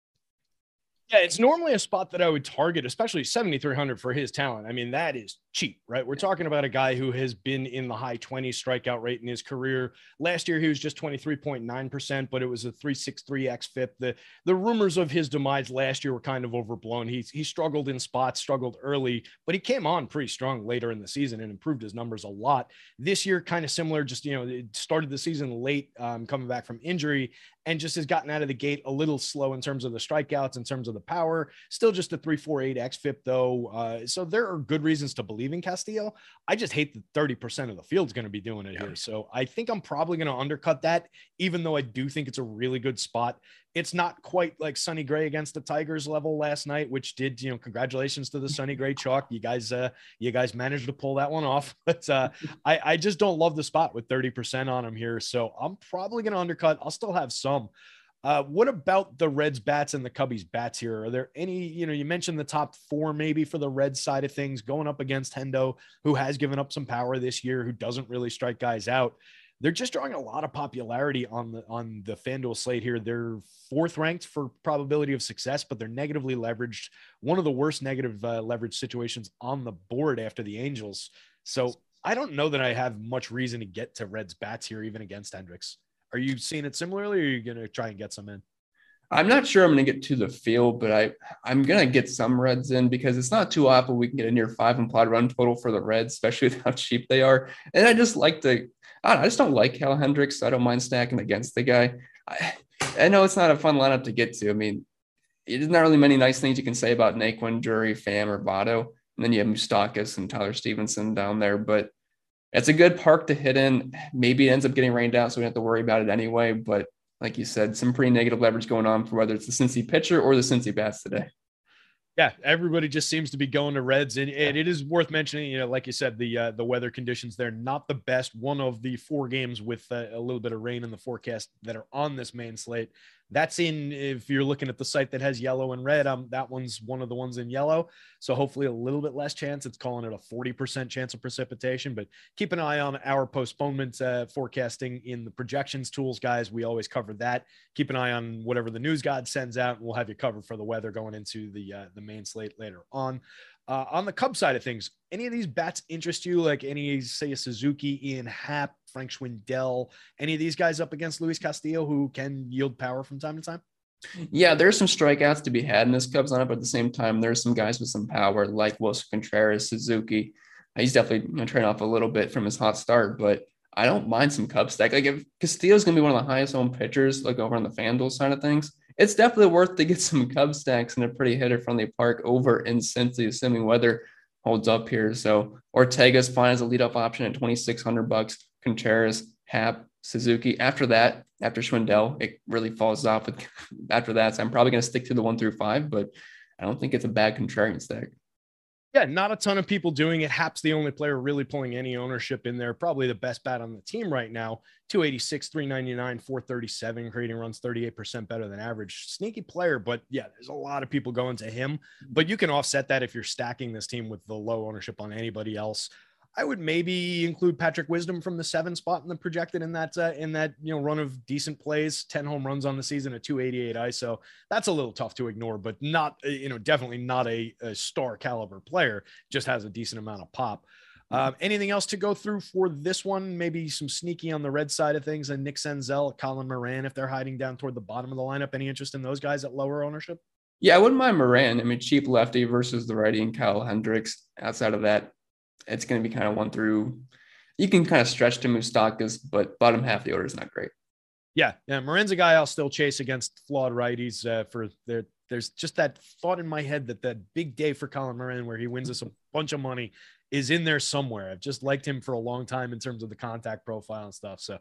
Yeah, it's normally a spot that I would target, especially 7,300 for his talent. I mean, that is cheap, right? We're talking about a guy who has been in the high 20s strikeout rate in his career. Last year, he was just 23.9%, but it was a 3.63 xFIP. The rumors of his demise last year were kind of overblown. He struggled in spots, struggled early, but he came on pretty strong later in the season and improved his numbers a lot. This year, kind of similar, just, it started the season late, coming back from injury, and just has gotten out of the gate a little slow in terms of the strikeouts, in terms of the power. Still just a 3.48 xFIP though. So there are good reasons to believe in Castillo. I just hate that 30% of the field's going to be doing it here. So I think I'm probably going to undercut that, even though I do think it's a really good spot. It's not quite like Sonny Gray against the Tigers level last night, which did, congratulations to the Sonny Gray chalk. You guys managed to pull that one off. But I just don't love the spot with 30% on him here. So I'm probably going to undercut. I'll still have some. What about the Reds bats and the Cubbies bats here? Are there any, you mentioned the top four maybe for the Reds side of things, going up against Hendo, who has given up some power this year, who doesn't really strike guys out. They're just drawing a lot of popularity on the FanDuel slate here. They're fourth ranked for probability of success, but they're negatively leveraged. One of the worst negative leverage situations on the board after the Angels. So I don't know that I have much reason to get to Reds bats here, even against Hendricks. Are you seeing it similarly, or are you going to try and get some in? I'm not sure I'm going to get to the field, but I'm going to get some Reds in because it's not too often we can get a near 5 implied run total for the Reds, especially with how cheap they are. And I just don't like Kyle Hendricks. So I don't mind stacking against the guy. I know it's not a fun lineup to get to. I mean, there's not really many nice things you can say about Naquin, Drury, Pham, or Votto. And then you have Moustakas and Tyler Stevenson down there. But it's a good park to hit in. Maybe it ends up getting rained out, so we don't have to worry about it anyway. But like you said, some pretty negative leverage going on for whether it's the Cincy pitcher or the Cincy bats today. Yeah, everybody just seems to be going to Reds, and it is worth mentioning. Like you said, the weather conditions there not the best. One of the 4 games with a little bit of rain in the forecast that are on this main slate. That's if you're looking at the site that has yellow and red, that one's one of the ones in yellow. So hopefully a little bit less chance. It's calling it a 40% chance of precipitation, but keep an eye on our postponement forecasting in the projections tools, guys. We always cover that. Keep an eye on whatever the news god sends out, and we'll have you covered for the weather going into the main slate later on. On the Cubs side of things, any of these bats interest you? Like any, say, a Suzuki, Ian Happ, Frank Schwindel, any of these guys up against Luis Castillo who can yield power from time to time? Yeah, there's some strikeouts to be had in this Cubs lineup, but at the same time, there's some guys with some power like Wilson Contreras, Suzuki. He's definitely trailing off a little bit from his hot start, but I don't mind some Cubs stack. Like if Castillo's going to be one of the highest owned pitchers, like over on the FanDuel side of things, it's definitely worth to get some Cubs stacks in a pretty hitter-friendly park over in Cincy, assuming weather holds up here. So Ortega's fine as a leadoff option at $2,600. Contreras, Happ, Suzuki. After that, after Schwindel, it really falls off after that. So I'm probably going to stick to the 1 through 5, but I don't think it's a bad contrarian stack. Yeah, not a ton of people doing it. Happ's the only player really pulling any ownership in there. Probably the best bat on the team right now. 286, 399, 437, creating runs 38% better than average. Sneaky player, but yeah, there's a lot of people going to him. But you can offset that if you're stacking this team with the low ownership on anybody else. I would maybe include Patrick Wisdom from the 7 spot in the projected in that run of decent plays, 10 home runs on the season at 288 ISO. That's a little tough to ignore, but not, definitely not a star caliber player, just has a decent amount of pop. Anything else to go through for this one? Maybe some sneaky on the red side of things, and Nick Senzel, Colin Moran, if they're hiding down toward the bottom of the lineup. Any interest in those guys at lower ownership? Yeah, I wouldn't mind Moran. I mean, cheap lefty versus the righty and Kyle Hendricks. Outside of that, it's going to be kind of 1 through You can kind of stretch to Moustakas, but bottom half of the order is not great. Yeah, Morin's a guy I'll still chase against flawed righties. There's just that thought in my head that big day for Colin Morin where he wins us a bunch of money is in there somewhere. I've just liked him for a long time in terms of the contact profile and stuff. So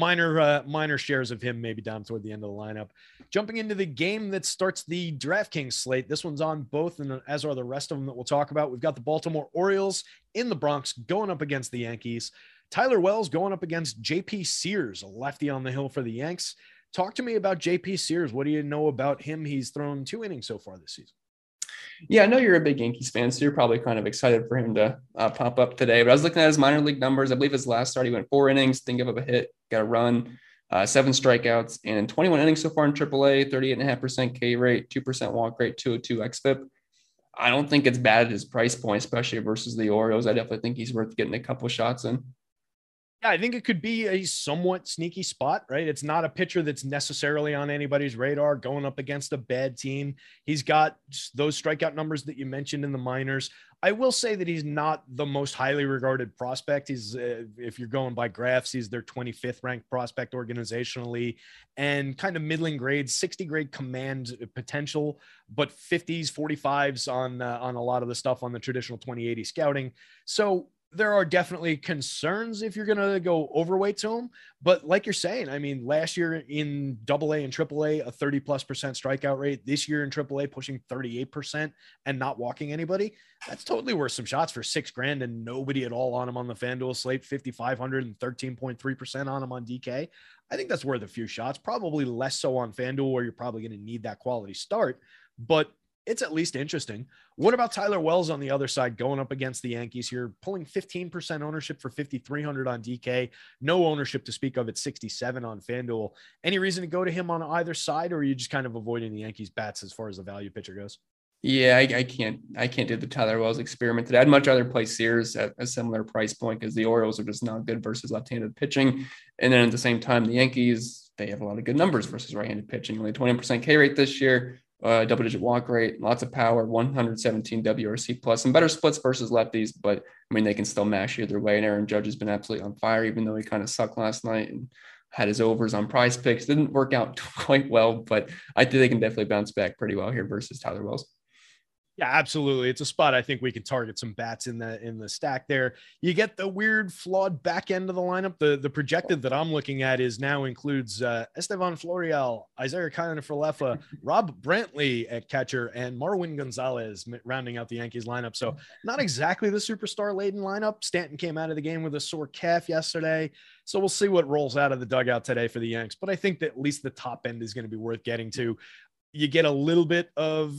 minor shares of him maybe down toward the end of the lineup. Jumping into the game that starts the DraftKings slate. This one's on both, and as are the rest of them that we'll talk about. We've got the Baltimore Orioles in the Bronx going up against the Yankees. Tyler Wells going up against JP Sears, a lefty on the hill for the Yanks. Talk to me about JP Sears. What do you know about him? He's thrown 2 innings so far this season. Yeah, I know you're a big Yankees fan, so you're probably kind of excited for him to pop up today. But I was looking at his minor league numbers. I believe his last start, he went 4 innings, didn't give up a hit, got a run, 7 strikeouts, and 21 innings so far in AAA, 38.5% K rate, 2% walk rate, 202 xFIP. I don't think it's bad at his price point, especially versus the Orioles. I definitely think he's worth getting a couple shots in. Yeah, I think it could be a somewhat sneaky spot, right? It's not a pitcher that's necessarily on anybody's radar going up against a bad team. He's got those strikeout numbers that you mentioned in the minors. I will say that he's not the most highly regarded prospect. He's, if you're going by graphs, he's their 25th ranked prospect organizationally and kind of middling grades, 60 grade command potential, but 50s, 45s on a lot of the stuff on the traditional 2080 scouting. So there are definitely concerns if you're going to go overweight to him. But like you're saying, I mean, last year in AA and AAA, a 30+% strikeout rate. This year in AAA, pushing 38% and not walking anybody. That's totally worth some shots for $6,000 and nobody at all on him on the FanDuel slate, 5,500 and 13.3% on him on DK. I think that's worth a few shots, probably less so on FanDuel where you're probably going to need that quality start, but it's at least interesting. What about Tyler Wells on the other side going up against the Yankees here, pulling 15% ownership for 5,300 on DK, no ownership to speak of at 67 on FanDuel. Any reason to go to him on either side, or are you just kind of avoiding the Yankees bats as far as the value pitcher goes? Yeah, I can't do the Tyler Wells experiment today. I'd much rather play Sears at a similar price point because the Orioles are just not good versus left-handed pitching. And then at the same time, the Yankees, they have a lot of good numbers versus right-handed pitching. Only 20% K rate this year. Double-digit walk rate, lots of power, 117 WRC plus, and better splits versus lefties. But I mean, they can still mash either way. And Aaron Judge has been absolutely on fire, even though he kind of sucked last night and had his overs on Prize Picks. Didn't work out quite well, but I think they can definitely bounce back pretty well here versus Tyler Wells. Yeah, absolutely. It's a spot I think we can target some bats in the stack there. You get the weird flawed back end of the lineup. The projected that I'm looking at is now includes Estevan Florial, Isaiah Kiner-Falefa, Rob Brantley at catcher, and Marwin Gonzalez rounding out the Yankees lineup. So not exactly the superstar laden lineup. Stanton came out of the game with a sore calf yesterday. So we'll see what rolls out of the dugout today for the Yanks. But I think that at least the top end is going to be worth getting to. You get a little bit of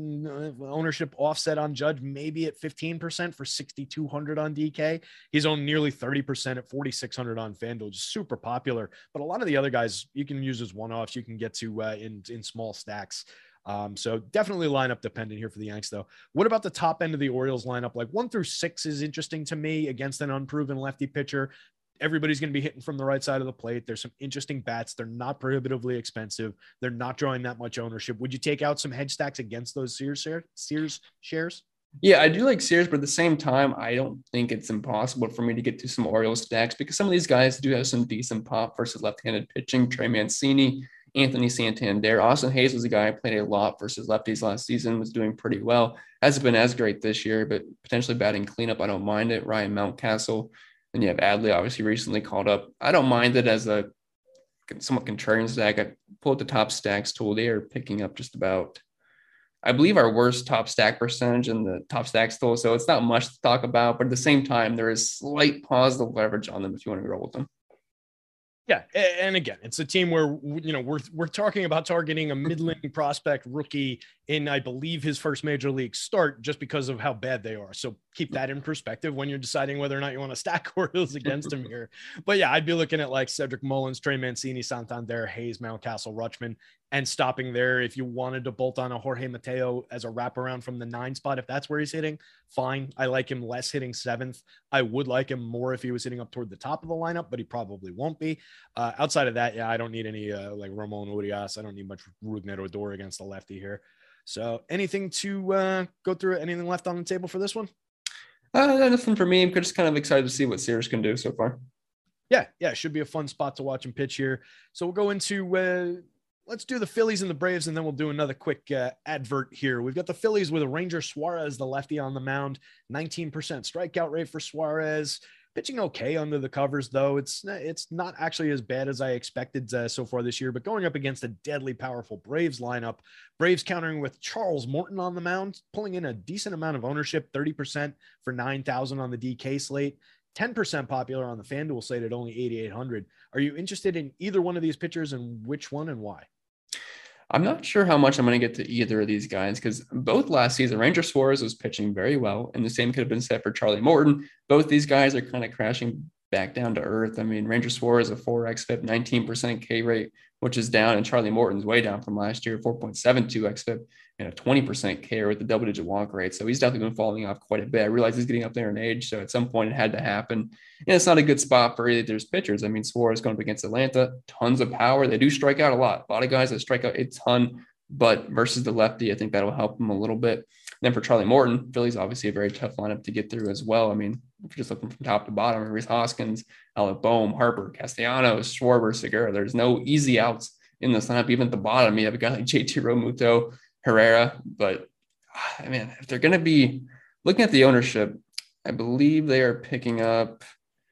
ownership offset on Judge, maybe at 15% for 6,200 on DK. He's owned nearly 30% at 4,600 on FanDuel, just super popular. But a lot of the other guys you can use as one-offs. You can get to in small stacks. So definitely lineup dependent here for the Yanks, though. What about the top end of the Orioles lineup? Like 1 through 6 is interesting to me against an unproven lefty pitcher. Everybody's going to be hitting from the right side of the plate. There's some interesting bats. They're not prohibitively expensive. They're not drawing that much ownership. Would you take out some hedge stacks against those Sears shares? Yeah, I do like Sears, but at the same time, I don't think it's impossible for me to get to some Orioles stacks because some of these guys do have some decent pop versus left-handed pitching. Trey Mancini, Anthony Santander. Austin Hayes was a guy who played a lot versus lefties last season, was doing pretty well. Hasn't been as great this year, but potentially batting cleanup. I don't mind it. Ryan Mountcastle. And you have Adley, obviously recently called up. I don't mind it as a somewhat contrarian stack. I pulled the top stacks tool. They are picking up just about, I believe, our worst top stack percentage in the top stacks tool. So it's not much to talk about, but at the same time, there is slight positive leverage on them if you want to roll with them. Yeah, and again, it's a team where we're talking about targeting a middling prospect rookie in, I believe, his first major league start, just because of how bad they are. So keep that in perspective when you're deciding whether or not you want to stack Orioles against him here. But yeah, I'd be looking at like Cedric Mullins, Trey Mancini, Santander, Hayes, Mountcastle, Rutschman, and stopping there. If you wanted to bolt on a Jorge Mateo as a wraparound from the 9 spot, if that's where he's hitting, fine. I like him less hitting 7th. I would like him more if he was hitting up toward the top of the lineup, but he probably won't be. Outside of that, yeah, I don't need any like Ramon Urias. I don't need much Rougned Odor against the lefty here. So anything to go through? Anything left on the table for this one? Nothing for me. I'm just kind of excited to see what Sears can do so far. Yeah, it should be a fun spot to watch him pitch here. So we'll go into let's do the Phillies and the Braves, and then we'll do another quick advert here. We've got the Phillies with a Ranger Suarez, the lefty on the mound, 19% strikeout rate for Suarez. Pitching okay under the covers, though. It's not actually as bad as I expected so far this year, but going up against a deadly powerful Braves lineup. Braves countering with Charles Morton on the mound, pulling in a decent amount of ownership, 30% for 9,000 on the DK slate, 10% popular on the FanDuel slate at only 8,800. Are you interested in either one of these pitchers, and which one and why? I'm not sure how much I'm going to get to either of these guys because both last season, Ranger Suarez was pitching very well, and the same could have been said for Charlie Morton. Both these guys are kind of crashing back down to earth. I mean, Ranger Suarez, a 4x FIP, 19% K rate, which is down, and Charlie Morton's way down from last year, 4.72 xFIP and a 20% K with the double-digit walk rate. So he's definitely been falling off quite a bit. I realize he's getting up there in age, so at some point it had to happen. And it's not a good spot for either of those pitchers. I mean, Suarez going up against Atlanta, tons of power. They do strike out a lot. A lot of guys that strike out a ton, but versus the lefty, I think that'll help him a little bit. And then for Charlie Morton, Philly's obviously a very tough lineup to get through as well. I mean, if you're just looking from top to bottom, Rhys Hoskins, Alec Boehm, Harper, Castellanos, Schwarber, Segura, there's no easy outs in this lineup. Even at the bottom, you have a guy like JT Realmuto, Herrera. But, I mean, if they're going to be looking at the ownership, I believe they are picking up.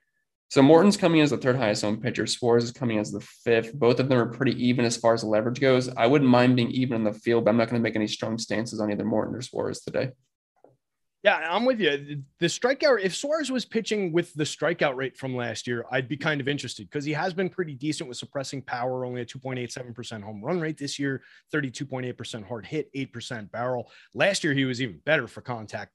So Morton's coming as the third highest owned pitcher. Suarez is coming as the fifth. Both of them are pretty even as far as the leverage goes. I wouldn't mind being even in the field, but I'm not going to make any strong stances on either Morton or Suarez today. Yeah, I'm with you. The strikeout, if Suarez was pitching with the strikeout rate from last year, I'd be kind of interested because he has been pretty decent with suppressing power, only a 2.87% home run rate this year, 32.8% hard hit, 8% barrel. Last year, he was even better for contact,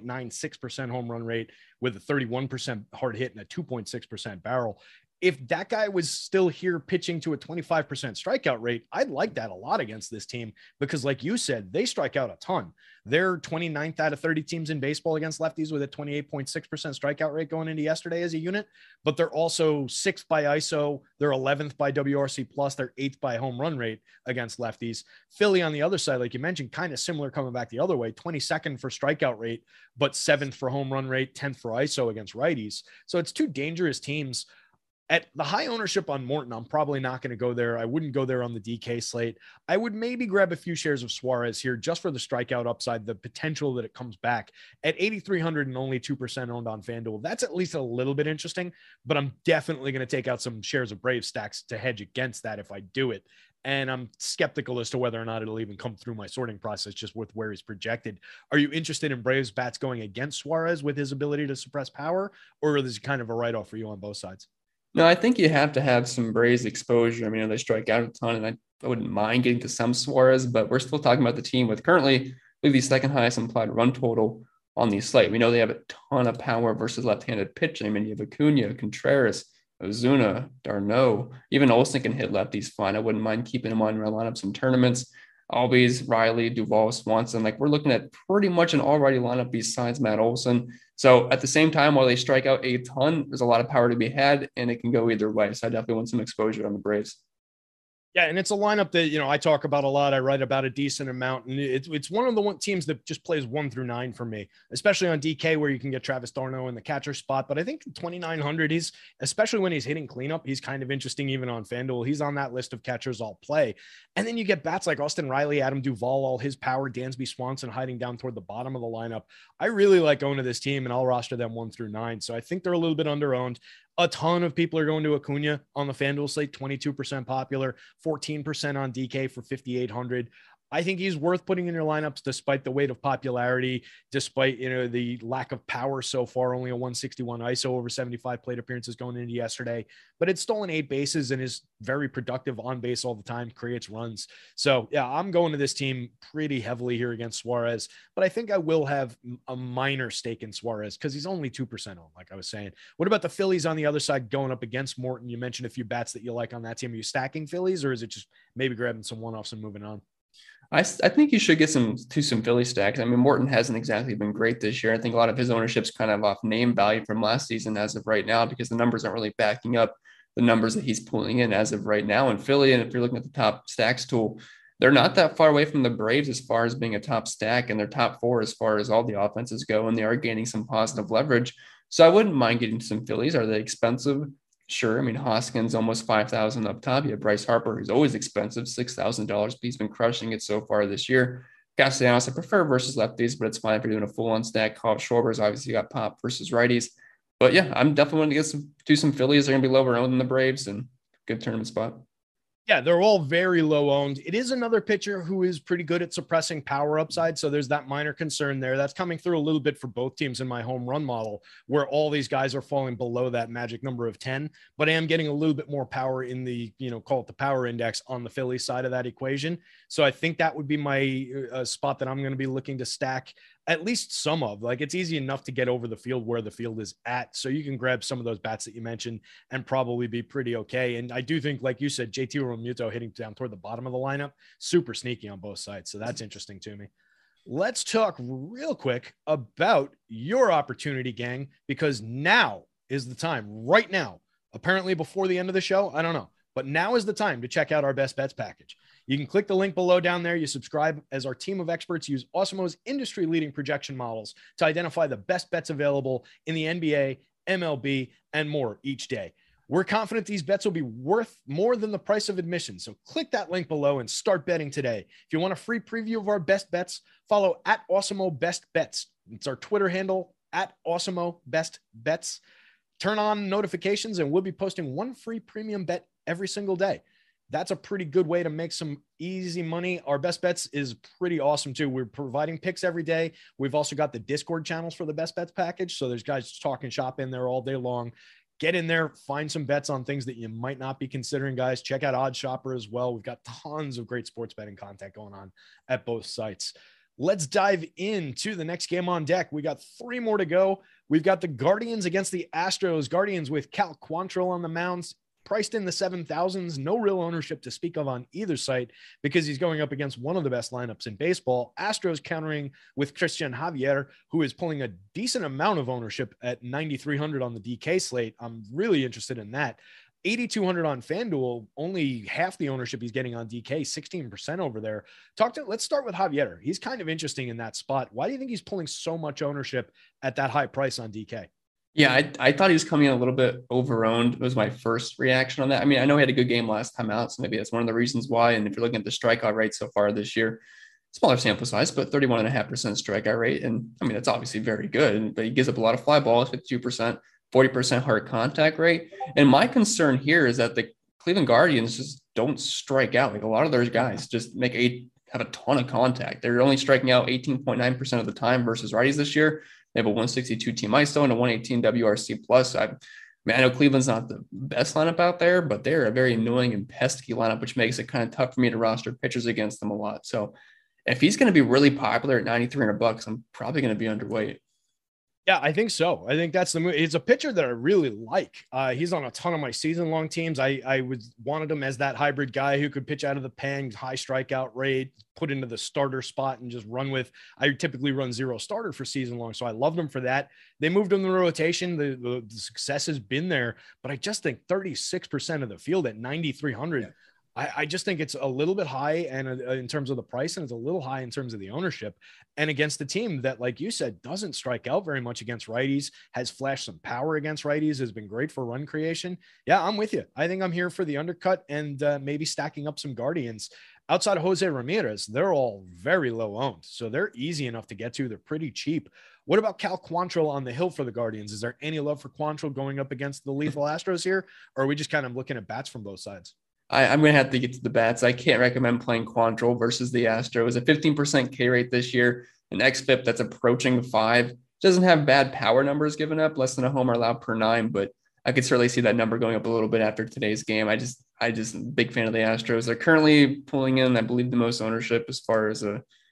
0.96% home run rate with a 31% hard hit and a 2.6% barrel. If that guy was still here pitching to a 25% strikeout rate, I'd like that a lot against this team because, like you said, they strike out a ton. They're 29th out of 30 teams in baseball against lefties with a 28.6% strikeout rate going into yesterday as a unit, but they're also 6th by ISO. They're 11th by WRC plus. They're 8th by home run rate against lefties. Philly on the other side, like you mentioned, kind of similar coming back the other way, 22nd for strikeout rate, but 7th for home run rate, 10th for ISO against righties. So it's two dangerous teams. At the high ownership on Morton, I'm probably not going to go there. I wouldn't go there on the DK slate. I would maybe grab a few shares of Suarez here just for the strikeout upside, the potential that it comes back at 8,300 and only 2% owned on FanDuel. That's at least a little bit interesting, but I'm definitely going to take out some shares of Brave stacks to hedge against that if I do it. And I'm skeptical as to whether or not it'll even come through my sorting process just with where he's projected. Are you interested in Braves bats going against Suarez with his ability to suppress power, or is it kind of a write-off for you on both sides? No, I think you have to have some Braves exposure. I mean, they strike out a ton, and I wouldn't mind getting to some Suarez, but we're still talking about the team with currently the second highest implied run total on the slate. We know they have a ton of power versus left-handed pitching. I mean, you have Acuna, Contreras, Ozuna, d'Arnaud, even Olsen can hit lefties fine. I wouldn't mind keeping him on your lineups in tournaments. Albies, Riley, Duvall, Swanson. Like, we're looking at pretty much an already lineup besides Matt Olson. So at the same time, while they strike out a ton, there's a lot of power to be had, and it can go either way. So I definitely want some exposure on the Braves. Yeah, and it's a lineup that, I talk about a lot. I write about a decent amount, and it's one of the teams that just plays 1 through 9 for me, especially on DK where you can get Travis d'Arnaud in the catcher spot. But I think 2,900, especially when he's hitting cleanup, he's kind of interesting even on FanDuel. He's on that list of catchers I'll play. And then you get bats like Austin Riley, Adam Duvall, all his power, Dansby Swanson hiding down toward the bottom of the lineup. I really like owning this team, and I'll roster them 1 through 9. So I think they're a little bit underowned. A ton of people are going to Acuna on the FanDuel slate, 22% popular, 14% on DK for 5,800. I think he's worth putting in your lineups despite the weight of popularity, despite, the lack of power so far, only a 161 ISO over 75 plate appearances going into yesterday, but it's stolen 8 bases and is very productive on base all the time, creates runs. So yeah, I'm going to this team pretty heavily here against Suarez, but I think I will have a minor stake in Suarez because he's only 2% on, like I was saying. What about the Phillies on the other side going up against Morton? You mentioned a few bats that you like on that team. Are you stacking Phillies, or is it just maybe grabbing some one-offs and moving on? I think you should get some Philly stacks. I mean, Morton hasn't exactly been great this year. I think a lot of his ownership's kind of off name value from last season as of right now because the numbers aren't really backing up the numbers that he's pulling in as of right now in Philly. And if you're looking at the top stacks tool, they're not that far away from the Braves as far as being a top stack, and they're top four as far as all the offenses go, and they are gaining some positive leverage. So I wouldn't mind getting some Phillies. Are they expensive? Sure. I mean, Hoskins almost 5,000 up top. You have Bryce Harper, who's always expensive, $6,000, but he's been crushing it so far this year. Castellanos, I prefer versus lefties, but it's fine if you're doing a full on stack. Carl Schwarber's obviously got pop versus righties. But yeah, I'm definitely going to do some Phillies. They're going to be lower owned than the Braves, and good tournament spot. Yeah, they're all very low owned. It is another pitcher who is pretty good at suppressing power upside. So there's that minor concern there. That's coming through a little bit for both teams in my home run model, where all these guys are falling below that magic number of 10. But I am getting a little bit more power in the, call it the power index on the Philly side of that equation. So I think that would be my spot that I'm going to be looking to stack at least some of. Like, it's easy enough to get over the field where the field is at. So you can grab some of those bats that you mentioned and probably be pretty okay. And I do think, like you said, JT Realmuto hitting down toward the bottom of the lineup, super sneaky on both sides. So that's interesting to me. Let's talk real quick about your opportunity, gang, because now is the time. Right now, apparently before the end of the show, I don't know, but now is the time to check out our best bets package. You can click the link below down there. You subscribe as our team of experts use Awesemo's industry-leading projection models to identify the best bets available in the NBA, MLB, and more each day. We're confident these bets will be worth more than the price of admission. So click that link below and start betting today. If you want a free preview of our best bets, follow at Awesemo Best Bets. It's our Twitter handle at Awesemo Best Bets. Turn on notifications and we'll be posting one free premium bet every single day. That's a pretty good way to make some easy money. Our best bets is pretty awesome too. We're providing picks every day. We've also got the Discord channels for the best bets package. So there's guys talking shop in there all day long. Get in there, find some bets on things that you might not be considering, guys. Check out Odd Shopper as well. We've got tons of great sports betting content going on at both sites. Let's dive into the next game on deck. We got 3 more to go. We've got the Guardians against the Astros. Guardians with Cal Quantrill on the mounds, priced in the 7,000s, no real ownership to speak of on either site because he's going up against one of the best lineups in baseball. Astros countering with Christian Javier, who is pulling a decent amount of ownership at 9,300 on the DK slate. I'm really interested in that. 8,200 on FanDuel, only half the ownership he's getting on DK, 16% over there. Let's start with Javier. He's kind of interesting in that spot. Why do you think he's pulling so much ownership at that high price on DK? Yeah, I thought he was coming in a little bit over-owned. It was my first reaction on that. I mean, I know he had a good game last time out, so maybe that's one of the reasons why. And if you're looking at the strikeout rate so far this year, smaller sample size, but 31.5% strikeout rate. And I mean, that's obviously very good, but he gives up a lot of fly balls, 52%, 40% hard contact rate. And my concern here is that the Cleveland Guardians just don't strike out. Like, a lot of those guys just have a ton of contact. They're only striking out 18.9% of the time versus righties this year. They have a 162 team ISO and a 118 WRC plus. I know Cleveland's not the best lineup out there, but they're a very annoying and pesky lineup, which makes it kind of tough for me to roster pitchers against them a lot. So if he's going to be really popular at $9,300, I'm probably going to be underweight. Yeah, I think so. I think that's the move. It's a pitcher that I really like. He's on a ton of my season-long teams. I wanted him as that hybrid guy who could pitch out of the pen, high strikeout rate, put into the starter spot and just run with. I typically run 0 starter for season-long, so I loved him for that. They moved him to the rotation. The success has been there, but I just think 36% of the field at 9,300. Yeah. I just think it's a little bit high and in terms of the price, and it's a little high in terms of the ownership, and against the team that, like you said, doesn't strike out very much against righties, has flashed some power against righties, has been great for run creation. Yeah, I'm with you. I think I'm here for the undercut and maybe stacking up some Guardians. Outside of Jose Ramirez, they're all very low owned, so they're easy enough to get to. They're pretty cheap. What about Cal Quantrill on the hill for the Guardians? Is there any love for Quantrill going up against the lethal Astros here, or are we just kind of looking at bats from both sides? I'm going to have to get to the bats. I can't recommend playing Quantrill versus the Astros. A 15% K rate this year, an XFIP that's approaching 5. Doesn't have bad power numbers given up, less than a homer allowed per 9, but I could certainly see that number going up a little bit after today's game. I just big fan of the Astros. They're currently pulling in, I believe, the most ownership as far as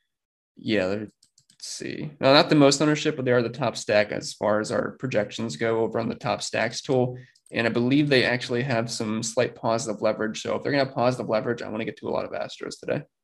let's see. No, not the most ownership, but they are the top stack as far as our projections go over on the top stacks tool. And I believe they actually have some slight positive leverage. So if they're going to have positive leverage, I want to get to a lot of Astros today.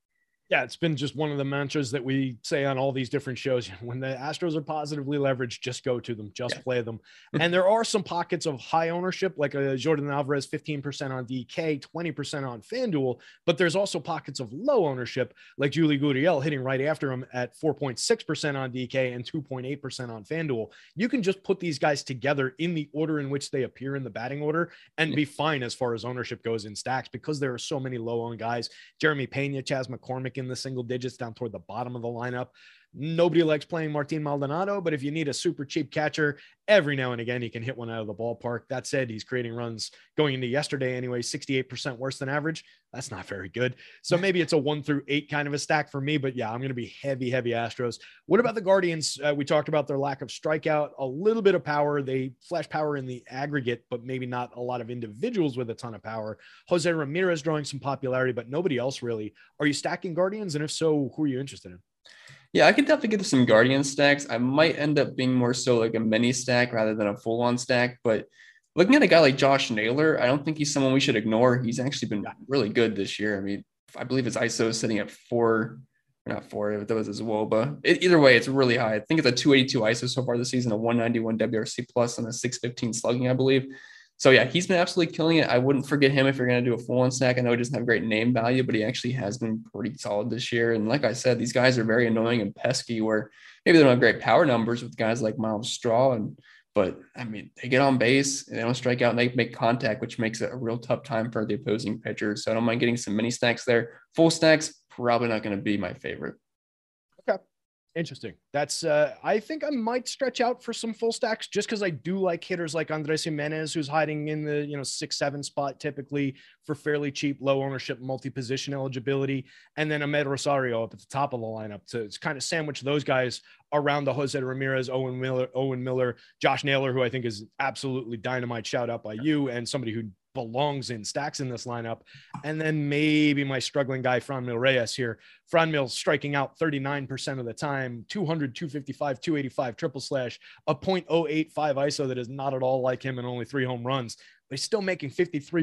Yeah, it's been just one of the mantras that we say on all these different shows. When the Astros are positively leveraged, just go to them, just play them. And there are some pockets of high ownership, like Jordan Alvarez, 15% on DK, 20% on FanDuel. But there's also pockets of low ownership, like Julie Gurriel hitting right after him at 4.6% on DK and 2.8% on FanDuel. You can just put these guys together in the order in which they appear in the batting order and be fine as far as ownership goes in stacks, because there are so many low-owned guys. Jeremy Pena, Chas McCormick in the single digits down toward the bottom of the lineup. Nobody likes playing Martin Maldonado, but if you need a super cheap catcher, every now and again, he can hit one out of the ballpark. That said, he's creating runs going into yesterday anyway, 68% worse than average. That's not very good. So maybe it's a 1 through 8 kind of a stack for me, but yeah, I'm going to be heavy Astros. What about the Guardians? We talked about their lack of strikeout, a little bit of power. They flash power in the aggregate, but maybe not a lot of individuals with a ton of power. Jose Ramirez drawing some popularity, but nobody else really. Are you stacking Guardians? And if so, who are you interested in? Yeah, I could definitely get some Guardian stacks. I might end up being more so like a mini stack rather than a full-on stack. But looking at a guy like Josh Naylor, I don't think he's someone we should ignore. He's actually been really good this year. I mean, I believe his ISO is sitting at 4, or not 4, that was his WOBA. Either way, it's really high. I think it's a 282 ISO so far this season, a 191 WRC plus, and a 615 slugging, I believe. So yeah, he's been absolutely killing it. I wouldn't forget him if you're going to do a full-on stack. I know he doesn't have great name value, but he actually has been pretty solid this year. And like I said, these guys are very annoying and pesky, where maybe they don't have great power numbers with guys like Miles Straw. But I mean, they get on base and they don't strike out and they make contact, which makes it a real tough time for the opposing pitcher. So I don't mind getting some mini stacks there. Full stacks, probably not going to be my favorite. Okay. Interesting. That's I think I might stretch out for some full stacks, just because I do like hitters like Andres Jimenez, who's hiding in the 6-7 spot typically for fairly cheap, low ownership, multi-position eligibility, and then Ahmed Rosario up at the top of the lineup to kind of sandwich those guys around the Jose Ramirez, Owen Miller, Josh Naylor, who I think is absolutely dynamite. Shout out by you, and somebody who belongs in stacks in this lineup. And then maybe my struggling guy, Franmil Reyes here. Franmil striking out 39% of the time, 200, 255, 285 triple slash, a .085 ISO that is not at all like him, and only 3 home runs. But he's still making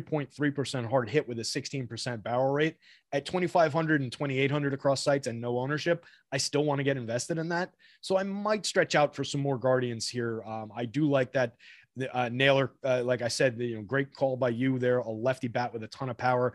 53.3% hard hit with a 16% barrel rate at 2,500 and 2,800 across sites and no ownership. I still want to get invested in that. So I might stretch out for some more Guardians here. I do like that. Naylor, like I said, great call by you there. A lefty bat with a ton of power,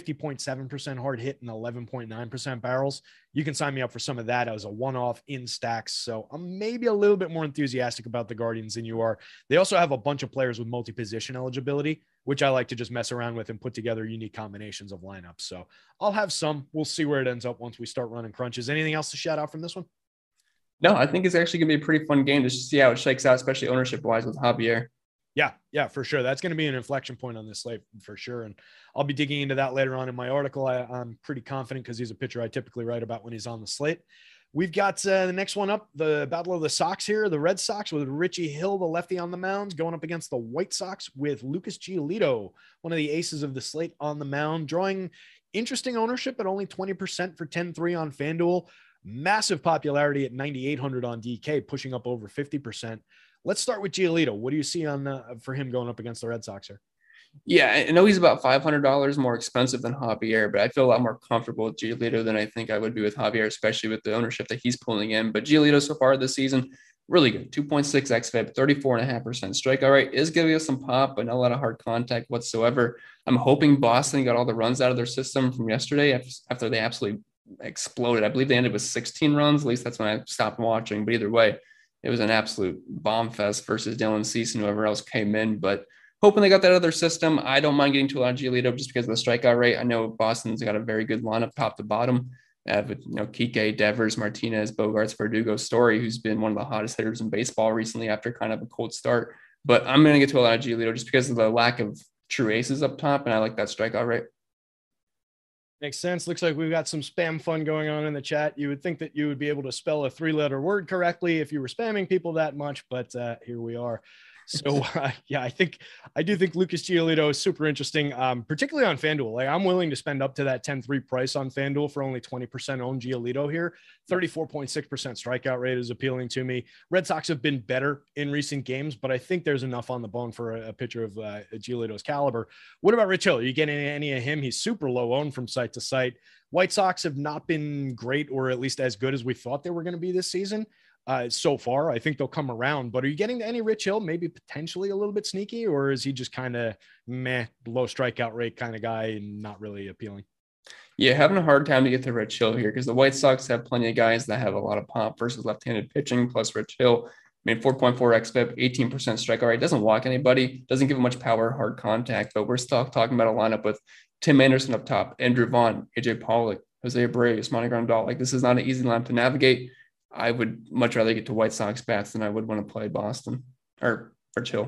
50.7% hard hit and 11.9% barrels. You can sign me up for some of that as a one-off in stacks. So I'm maybe a little bit more enthusiastic about the Guardians than you are. They also have a bunch of players with multi-position eligibility, which I like to just mess around with and put together unique combinations of lineups. So I'll have some. We'll see where it ends up once we start running crunches. Anything else to shout out from this one? No, I think it's actually going to be a pretty fun game to see how it shakes out, especially ownership-wise with Javier. Yeah, for sure. That's going to be an inflection point on this slate for sure. And I'll be digging into that later on in my article. I'm pretty confident because he's a pitcher I typically write about when he's on the slate. We've got the next one up, the Battle of the Sox here. The Red Sox with Richie Hill, the lefty on the mound, going up against the White Sox with Lucas Giolito, one of the aces of the slate on the mound, drawing interesting ownership at only 20% for 10-3 on FanDuel. Massive popularity at 9,800 on DK, pushing up over 50%. Let's start with Giolito. What do you see on for him going up against the Red Sox here? Yeah, I know he's about $500 more expensive than Javier, but I feel a lot more comfortable with Giolito than I think I would be with Javier, especially with the ownership that he's pulling in. But Giolito so far this season, really good. 2.6 xFIP, 34.5% strikeout rate is giving us some pop, but not a lot of hard contact whatsoever. I'm hoping Boston got all the runs out of their system from yesterday after they absolutely exploded. I believe they ended with 16 runs. At least that's when I stopped watching. But either way, it was an absolute bomb fest versus Dylan Cease and whoever else came in. But hoping they got that other system. I don't mind getting to a lot of Giolito just because of the strikeout rate. I know Boston's got a very good lineup top to bottom. With Kike, Devers, Martinez, Bogarts, Verdugo, Story, who's been one of the hottest hitters in baseball recently after kind of a cold start. But I'm going to get to a lot of Giolito just because of the lack of true aces up top, and I like that strikeout rate. Makes sense. Looks like we've got some spam fun going on in the chat. You would think that you would be able to spell a 3-letter word correctly if you were spamming people that much, but here we are. So yeah, I do think Lucas Giolito is super interesting, particularly on FanDuel. Like I'm willing to spend up to that 10-3 price on FanDuel for only 20% owned Giolito here. 34.6% strikeout rate is appealing to me. Red Sox have been better in recent games, but I think there's enough on the bone for a pitcher of Giolito's caliber. What about Rich Hill? Are you getting any of him? He's super low owned from site to site. White Sox have not been great, or at least as good as we thought they were going to be this season. So far, I think they'll come around, but are you getting to any Rich Hill, maybe potentially a little bit sneaky, or is he just kind of low strikeout rate kind of guy and not really appealing? Yeah, having a hard time to get to Rich Hill here because the White Sox have plenty of guys that have a lot of pop versus left-handed pitching, plus Rich Hill. I mean, 4.4 xFIP, 18% strikeout rate, doesn't walk anybody, doesn't give him much power, hard contact, but we're still talking about a lineup with Tim Anderson up top, Andrew Vaughn, AJ Pollock, Jose Abreu, Yasmani Grandal. Like, this is not an easy lineup to navigate. I would much rather get to White Sox bats than I would want to play Boston or Hill.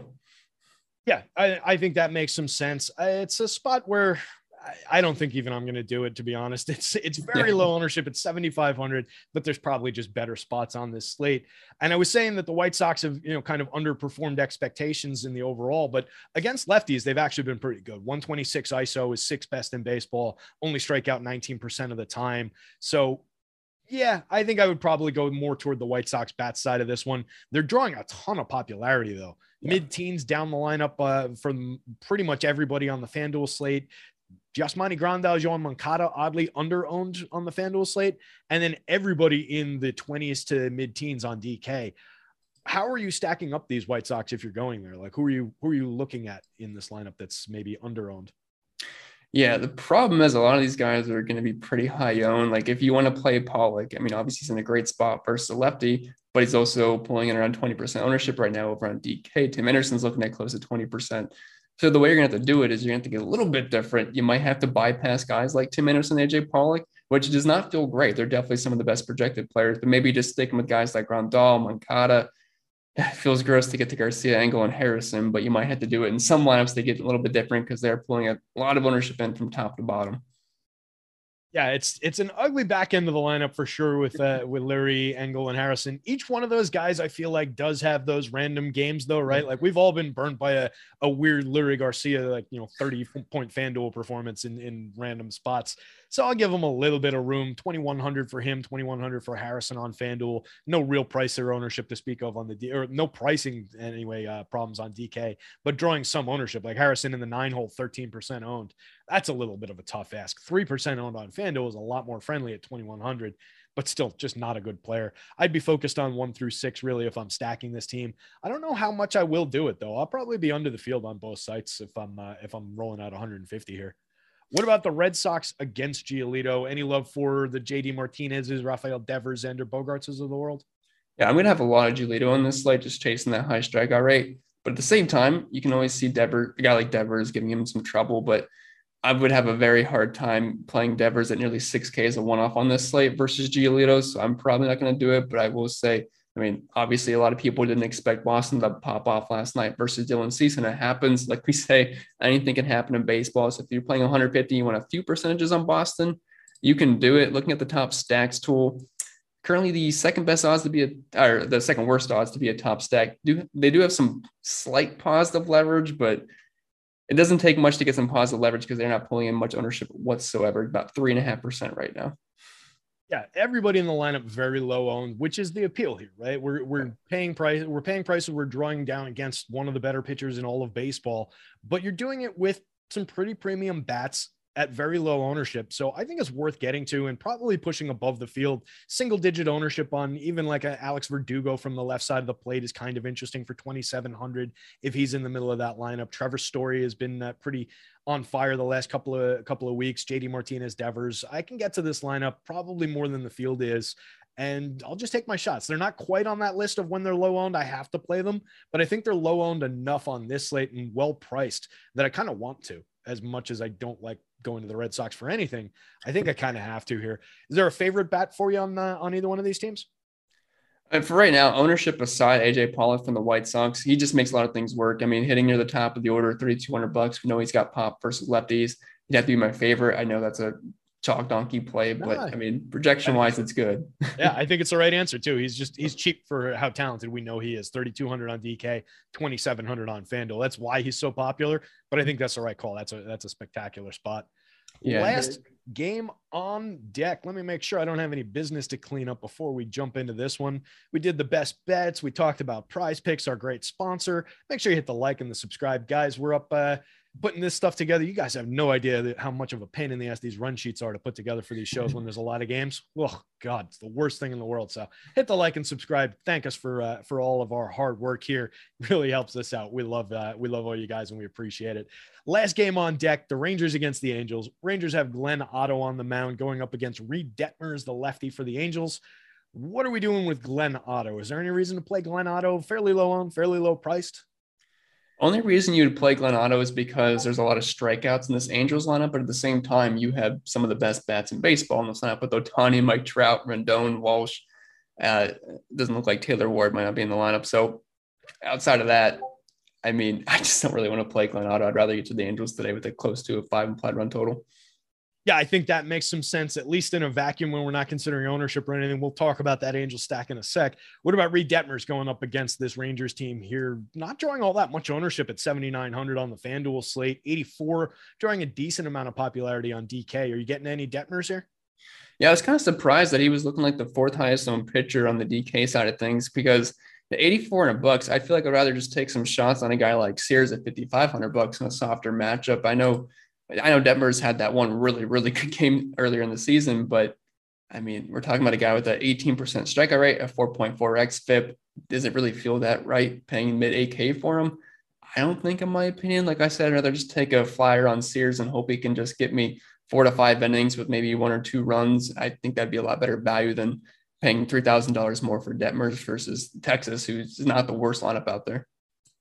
Yeah, I think that makes some sense. It's a spot where I don't think even I'm going to do it, to be honest. It's very low ownership. It's 7,500, but there's probably just better spots on this slate. And I was saying that the White Sox have, kind of underperformed expectations in the overall, but against lefties, they've actually been pretty good. 126 ISO is sixth best in baseball, only strike out 19% of the time. So yeah, I think I would probably go more toward the White Sox bat side of this one. They're drawing a ton of popularity, though. Yeah. Mid-teens down the lineup from pretty much everybody on the FanDuel slate. Yasmani Grandal, Yoan Moncada, oddly under-owned on the FanDuel slate. And then everybody in the 20s to mid-teens on DK. How are you stacking up these White Sox if you're going there? Like, who are you looking at in this lineup that's maybe under-owned? Yeah, the problem is a lot of these guys are going to be pretty high owned. Like if you want to play Pollock, I mean, obviously he's in a great spot versus a lefty, but he's also pulling in around 20% ownership right now over on DK. Tim Anderson's looking at close to 20%. So the way you're going to have to do it is you're going to have to get a little bit different. You might have to bypass guys like Tim Anderson, AJ Pollock, which does not feel great. They're definitely some of the best projected players, but maybe just sticking with guys like Grandal, Moncada. It feels gross to get to Garcia, Engel, and Harrison, but you might have to do it in some lineups. They get a little bit different because they're pulling a lot of ownership in from top to bottom. Yeah, it's an ugly back end of the lineup for sure with Leury, Engel, and Harrison. Each one of those guys, I feel like, does have those random games, though, right? Like we've all been burnt by a weird Leury Garcia, 30-point FanDuel performance in random spots. So I'll give him a little bit of room. 2,100 for him, 2,100 for Harrison on FanDuel. No real price or ownership to speak of on the or no pricing anyway problems on DK, but drawing some ownership like Harrison in the 9-hole, 13% owned. That's a little bit of a tough ask. 3% owned on FanDuel is a lot more friendly at 2,100, but still just not a good player. I'd be focused on 1 through 6 really if I'm stacking this team. I don't know how much I will do it though. I'll probably be under the field on both sites if I'm rolling out 150 here. What about the Red Sox against Giolito? Any love for the JD Martinez's, Rafael Devers, Xander Bogaerts of the world? Yeah, I'm going to have a lot of Giolito on this slate, just chasing that high strikeout rate. But at the same time, you can always see a guy like Devers giving him some trouble. But I would have a very hard time playing Devers at nearly 6K as a one-off on this slate versus Giolito. So I'm probably not going to do it. But I will say, I mean, obviously a lot of people didn't expect Boston to pop off last night versus Dylan Cease, and it happens. Like we say, anything can happen in baseball. So if you're playing 150, you want a few percentages on Boston, you can do it. Looking at the top stacks tool, currently the second best odds to be the second worst odds to be a top stack. They do have some slight positive leverage, but it doesn't take much to get some positive leverage because they're not pulling in much ownership whatsoever, about 3.5% right now. Yeah, everybody in the lineup very low owned, which is the appeal here, right? We're paying price, we're drawing down against one of the better pitchers in all of baseball, but you're doing it with some pretty premium bats at very low ownership. So I think it's worth getting to and probably pushing above the field. Single digit ownership on even like a Alex Verdugo from the left side of the plate is kind of interesting for 2,700 if he's in the middle of that lineup. Trevor Story has been pretty on fire the last couple of weeks. JD Martinez, Devers. I can get to this lineup probably more than the field is, and I'll just take my shots. They're not quite on that list of when they're low owned. I have to play them, but I think they're low owned enough on this slate and well priced that I kind of want to, as much as I don't like going to the Red Sox for anything. I think I kind of have to here. Is there a favorite bat for you on either one of these teams? And for right now, ownership aside, AJ Pollock from the White Sox, he just makes a lot of things work. I mean, hitting near the top of the order, $3,200. We know he's got pop versus lefties. He'd have to be my favorite. I know that's a chalk donkey play, but I mean, projection wise, it's good. Yeah, I think it's the right answer too. He's cheap for how talented we know he is. 3,200 on DK, 2,700 on FanDuel. That's why he's so popular. But I think that's the right call. That's a spectacular spot. Yeah. Last game on deck. Let me make sure I don't have any business to clean up before we jump into this one. We did the best bets. We talked about Prize Picks, our great sponsor. Make sure you hit the like and the subscribe, guys. We're up putting this stuff together. You guys have no idea how much of a pain in the ass these run sheets are to put together for these shows when there's a lot of games. Oh God, it's the worst thing in the world. So hit the like and subscribe. Thank us for all of our hard work here. It really helps us out. We love all you guys and we appreciate it. Last game on deck, the Rangers against the Angels. Rangers have Glenn Otto on the mound going up against Reed Detmers, the lefty for the Angels. What are we doing with Glenn Otto? Is there any reason to play Glenn Otto? Fairly low priced. Only reason you would play Glenn Otto is because there's a lot of strikeouts in this Angels lineup, but at the same time, you have some of the best bats in baseball in this lineup with Ohtani, Mike Trout, Rendon, Walsh. Doesn't look like Taylor Ward might not be in the lineup. So outside of that, I mean, I just don't really want to play Glenn Otto. I'd rather get to the Angels today with a close to a 5 implied run total. Yeah, I think that makes some sense, at least in a vacuum when we're not considering ownership or anything. We'll talk about that Angel stack in a sec. What about Reed Detmers going up against this Rangers team here? Not drawing all that much ownership at 7,900 on the FanDuel slate, 84, drawing a decent amount of popularity on DK. Are you getting any Detmers here? Yeah, I was kind of surprised that he was looking like the fourth highest owned pitcher on the DK side of things because the 84 and a bucks, I feel like I'd rather just take some shots on a guy like Sears at 5,500 bucks in a softer matchup. I know Detmers had that one really, really good game earlier in the season, but I mean, we're talking about a guy with an 18% strikeout rate, a 4.4 xFIP. Does it really feel that right paying mid 8K for him? I don't think, in my opinion. Like I said, I'd rather just take a flyer on Sears and hope he can just get me 4 to 5 innings with maybe 1 or 2 runs. I think that'd be a lot better value than paying $3,000 more for Detmers versus Texas, who's not the worst lineup out there.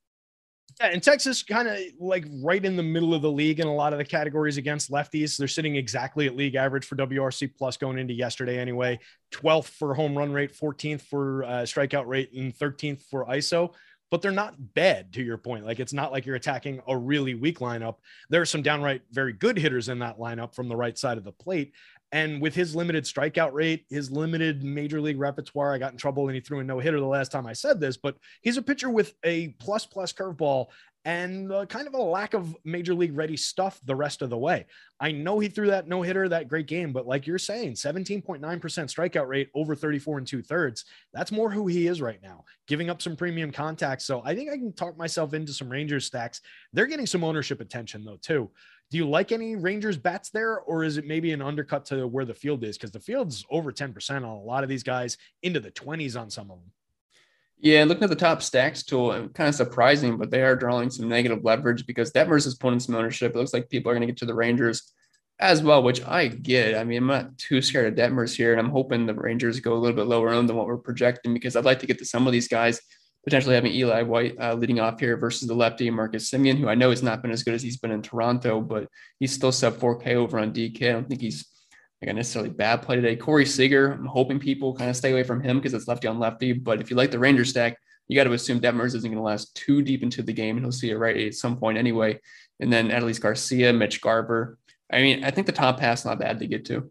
Yeah, and Texas kind of like right in the middle of the league in a lot of the categories against lefties. They're sitting exactly at league average for WRC plus going into yesterday anyway. 12th for home run rate, 14th for strikeout rate, and 13th for ISO. But they're not bad, to your point. Like, it's not like you're attacking a really weak lineup. There are some downright very good hitters in that lineup from the right side of the plate. And with his limited strikeout rate, his limited major league repertoire, I got in trouble and he threw a no-hitter the last time I said this, but he's a pitcher with a plus curveball and kind of a lack of major league ready stuff the rest of the way. I know he threw that no-hitter, that great game, but like you're saying, 17.9% strikeout rate over 34 and 2/3. That's more who he is right now, giving up some premium contacts. So I think I can talk myself into some Rangers stacks. They're getting some ownership attention though, too. Do you like any Rangers bats there, or is it maybe an undercut to where the field is? Because the field's over 10% on a lot of these guys, into the 20s on some of them. Yeah, looking at the top stacks tool, kind of surprising, but they are drawing some negative leverage because Detmers is pulling some ownership. It looks like people are going to get to the Rangers as well, which I get. I mean, I'm not too scared of Detmers here, and I'm hoping the Rangers go a little bit lower owned than what we're projecting because I'd like to get to some of these guys, potentially having Eli White leading off here versus the lefty Marcus Semien, who I know has not been as good as he's been in Toronto, but he's still sub 4K over on DK. I don't think he's like a necessarily bad play today. Corey Seager, I'm hoping people kind of stay away from him because it's lefty on lefty. But if you like the Rangers stack, you got to assume Detmers isn't going to last too deep into the game, and he'll see it right at some point anyway. And then Adolis Garcia, Mitch Garver. I mean, I think the top half's not bad to get to.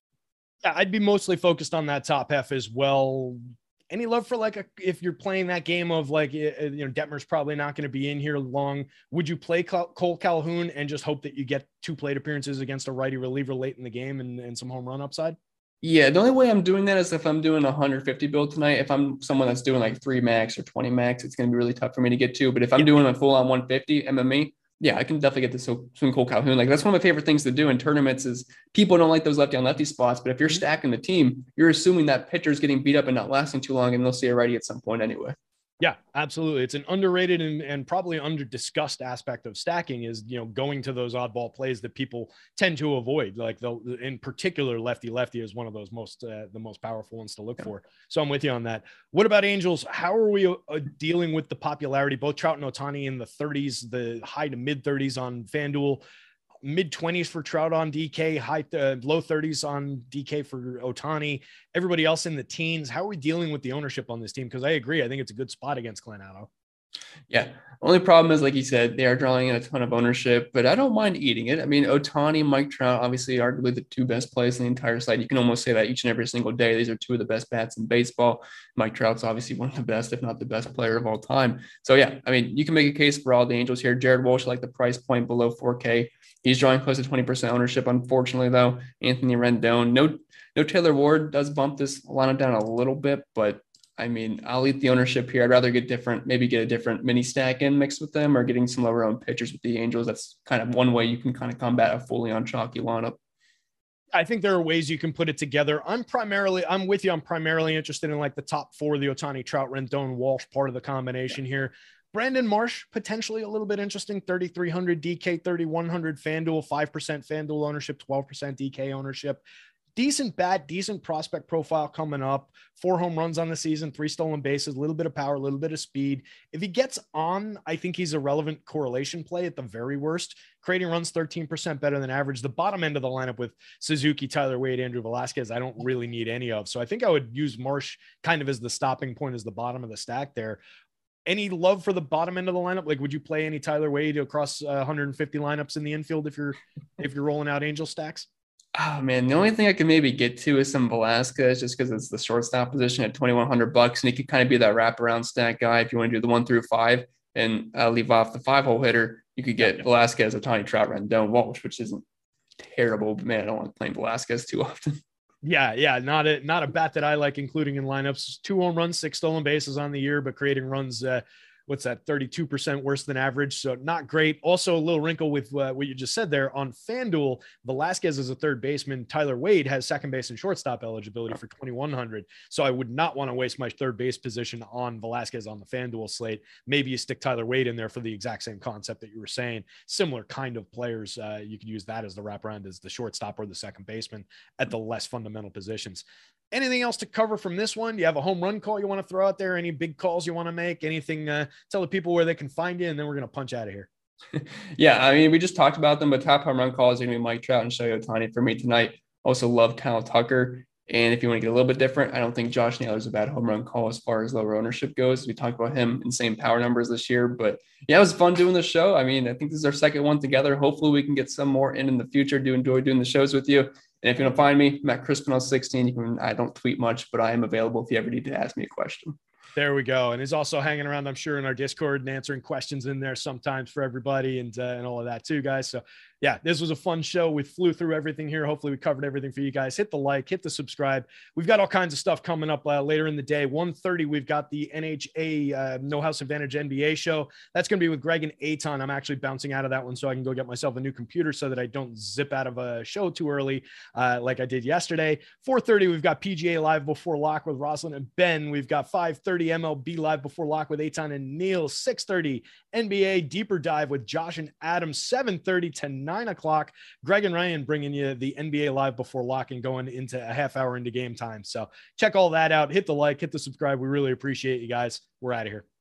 Yeah, I'd be mostly focused on that top half as well. Any love for like if you're playing that game of like, Detmer's probably not going to be in here long. Would you play Cole Calhoun and just hope that you get 2 plate appearances against a righty reliever late in the game and some home run upside? Yeah, the only way I'm doing that is if I'm doing a 150 build tonight. If I'm someone that's doing like 3 max or 20 max, it's going to be really tough for me to get to. But if I'm doing a full on 150 MME, yeah, I can definitely get this swing Cole Calhoun. Like that's one of my favorite things to do in tournaments is people don't like those lefty on lefty spots. But if you're stacking the team, you're assuming that pitcher's getting beat up and not lasting too long, and they'll see a righty at some point anyway. Yeah, absolutely. It's an underrated and probably under discussed aspect of stacking is, going to those oddball plays that people tend to avoid. Like in particular, lefty is one of those the most powerful ones to look for. So I'm with you on that. What about Angels? How are we dealing with the popularity? Both Trout and Ohtani in the 30s, the high to mid 30s on FanDuel. Mid 20s for Trout on DK, low 30s on DK for Ohtani. Everybody else in the teens. How are we dealing with the ownership on this team? Because I agree. I think it's a good spot against Glenn Otto. Yeah. Only problem is, like you said, they are drawing in a ton of ownership, but I don't mind eating it. I mean, Otani, Mike Trout, obviously, arguably the two best plays in the entire slate. You can almost say that each and every single day. These are two of the best bats in baseball. Mike Trout's obviously one of the best, if not the best player of all time. So, yeah, I mean, you can make a case for all the Angels here. Jared Walsh, like the price point below 4K. He's drawing close to 20% ownership. Unfortunately, though, Anthony Rendon, no Taylor Ward does bump this lineup down a little bit, but I mean, I'll eat the ownership here. I'd rather maybe get a different mini stack in mixed with them or getting some lower owned pitchers with the Angels. That's kind of one way you can kind of combat a fully on chalky lineup. I think there are ways you can put it together. I'm with you. I'm primarily interested in like the top four, the Otani, Trout, Rendon, Walsh part of the combination here. Brandon Marsh, potentially a little bit interesting. 3,300 DK, 3,100 FanDuel, 5% FanDuel ownership, 12% DK ownership. Decent bat, decent prospect profile coming up. 4 home runs on the season, 3 stolen bases, a little bit of power, a little bit of speed. If he gets on, I think he's a relevant correlation play at the very worst. Creating runs 13% better than average. The bottom end of the lineup with Suzuki, Tyler Wade, Andrew Velasquez, I don't really need any of. So I think I would use Marsh kind of as the stopping point, as the bottom of the stack there. Any love for the bottom end of the lineup? Like, would you play any Tyler Wade across 150 lineups in the infield if you're rolling out Angel stacks? Oh man, the only thing I can maybe get to is some Velasquez, just because it's the shortstop position at $2,100, and he could kind of be that wraparound stack guy if you want to do the 1 through 5 and leave off the 5-hole hitter. You could get Velasquez, Otani, Trout, Rendon, Walsh, which isn't terrible, but man, I don't want to play Velasquez too often. Yeah, not a bat that I like including in lineups. 2 home runs, 6 stolen bases on the year, but creating runs. What's that? 32% worse than average. So not great. Also a little wrinkle with what you just said there on FanDuel. Velasquez is a third baseman. Tyler Wade has second base and shortstop eligibility for 2,100. So I would not want to waste my third base position on Velasquez on the FanDuel slate. Maybe you stick Tyler Wade in there for the exact same concept that you were saying. Similar kind of players. You could use that as the wraparound as the shortstop or the second baseman at the less fundamental positions. Anything else to cover from this one? Do you have a home run call you want to throw out there? Any big calls you want to make? Anything? Tell the people where they can find you, and then we're going to punch out of here. Yeah, I mean, we just talked about them, but top home run call is going to be Mike Trout and Shohei Ohtani for me tonight. Also love Kyle Tucker. And if you want to get a little bit different, I don't think Josh Naylor is a bad home run call as far as lower ownership goes. We talked about him, insane power numbers this year, but yeah, it was fun doing the show. I mean, I think this is our second one together. Hopefully we can get some more in the future. Do enjoy doing the shows with you. And if you want to find me, Matt Crispin 16, I don't tweet much, but I am available if you ever need to ask me a question. There we go. And he's also hanging around, I'm sure, in our Discord and answering questions in there sometimes for everybody and all of that too, guys. So yeah, this was a fun show. We flew through everything here. Hopefully we covered everything for you guys. Hit the like, hit the subscribe. We've got all kinds of stuff coming up later in the day. 1:30, we've got the NHA No House Advantage NBA show. That's going to be with Greg and Aton. I'm actually bouncing out of that one so I can go get myself a new computer so that I don't zip out of a show too early like I did yesterday. 4:30, we've got PGA Live Before Lock with Rosalind and Ben. We've got 5:30 MLB Live Before Lock with Aton and Neil. 6:30 NBA Deeper Dive with Josh and Adam. 7:30 to 9 o'clock. Greg and Ryan bringing you the NBA Live Before Lock and going into a half hour into game time. So check all that out. Hit the like, hit the subscribe. We really appreciate you guys. We're out of here.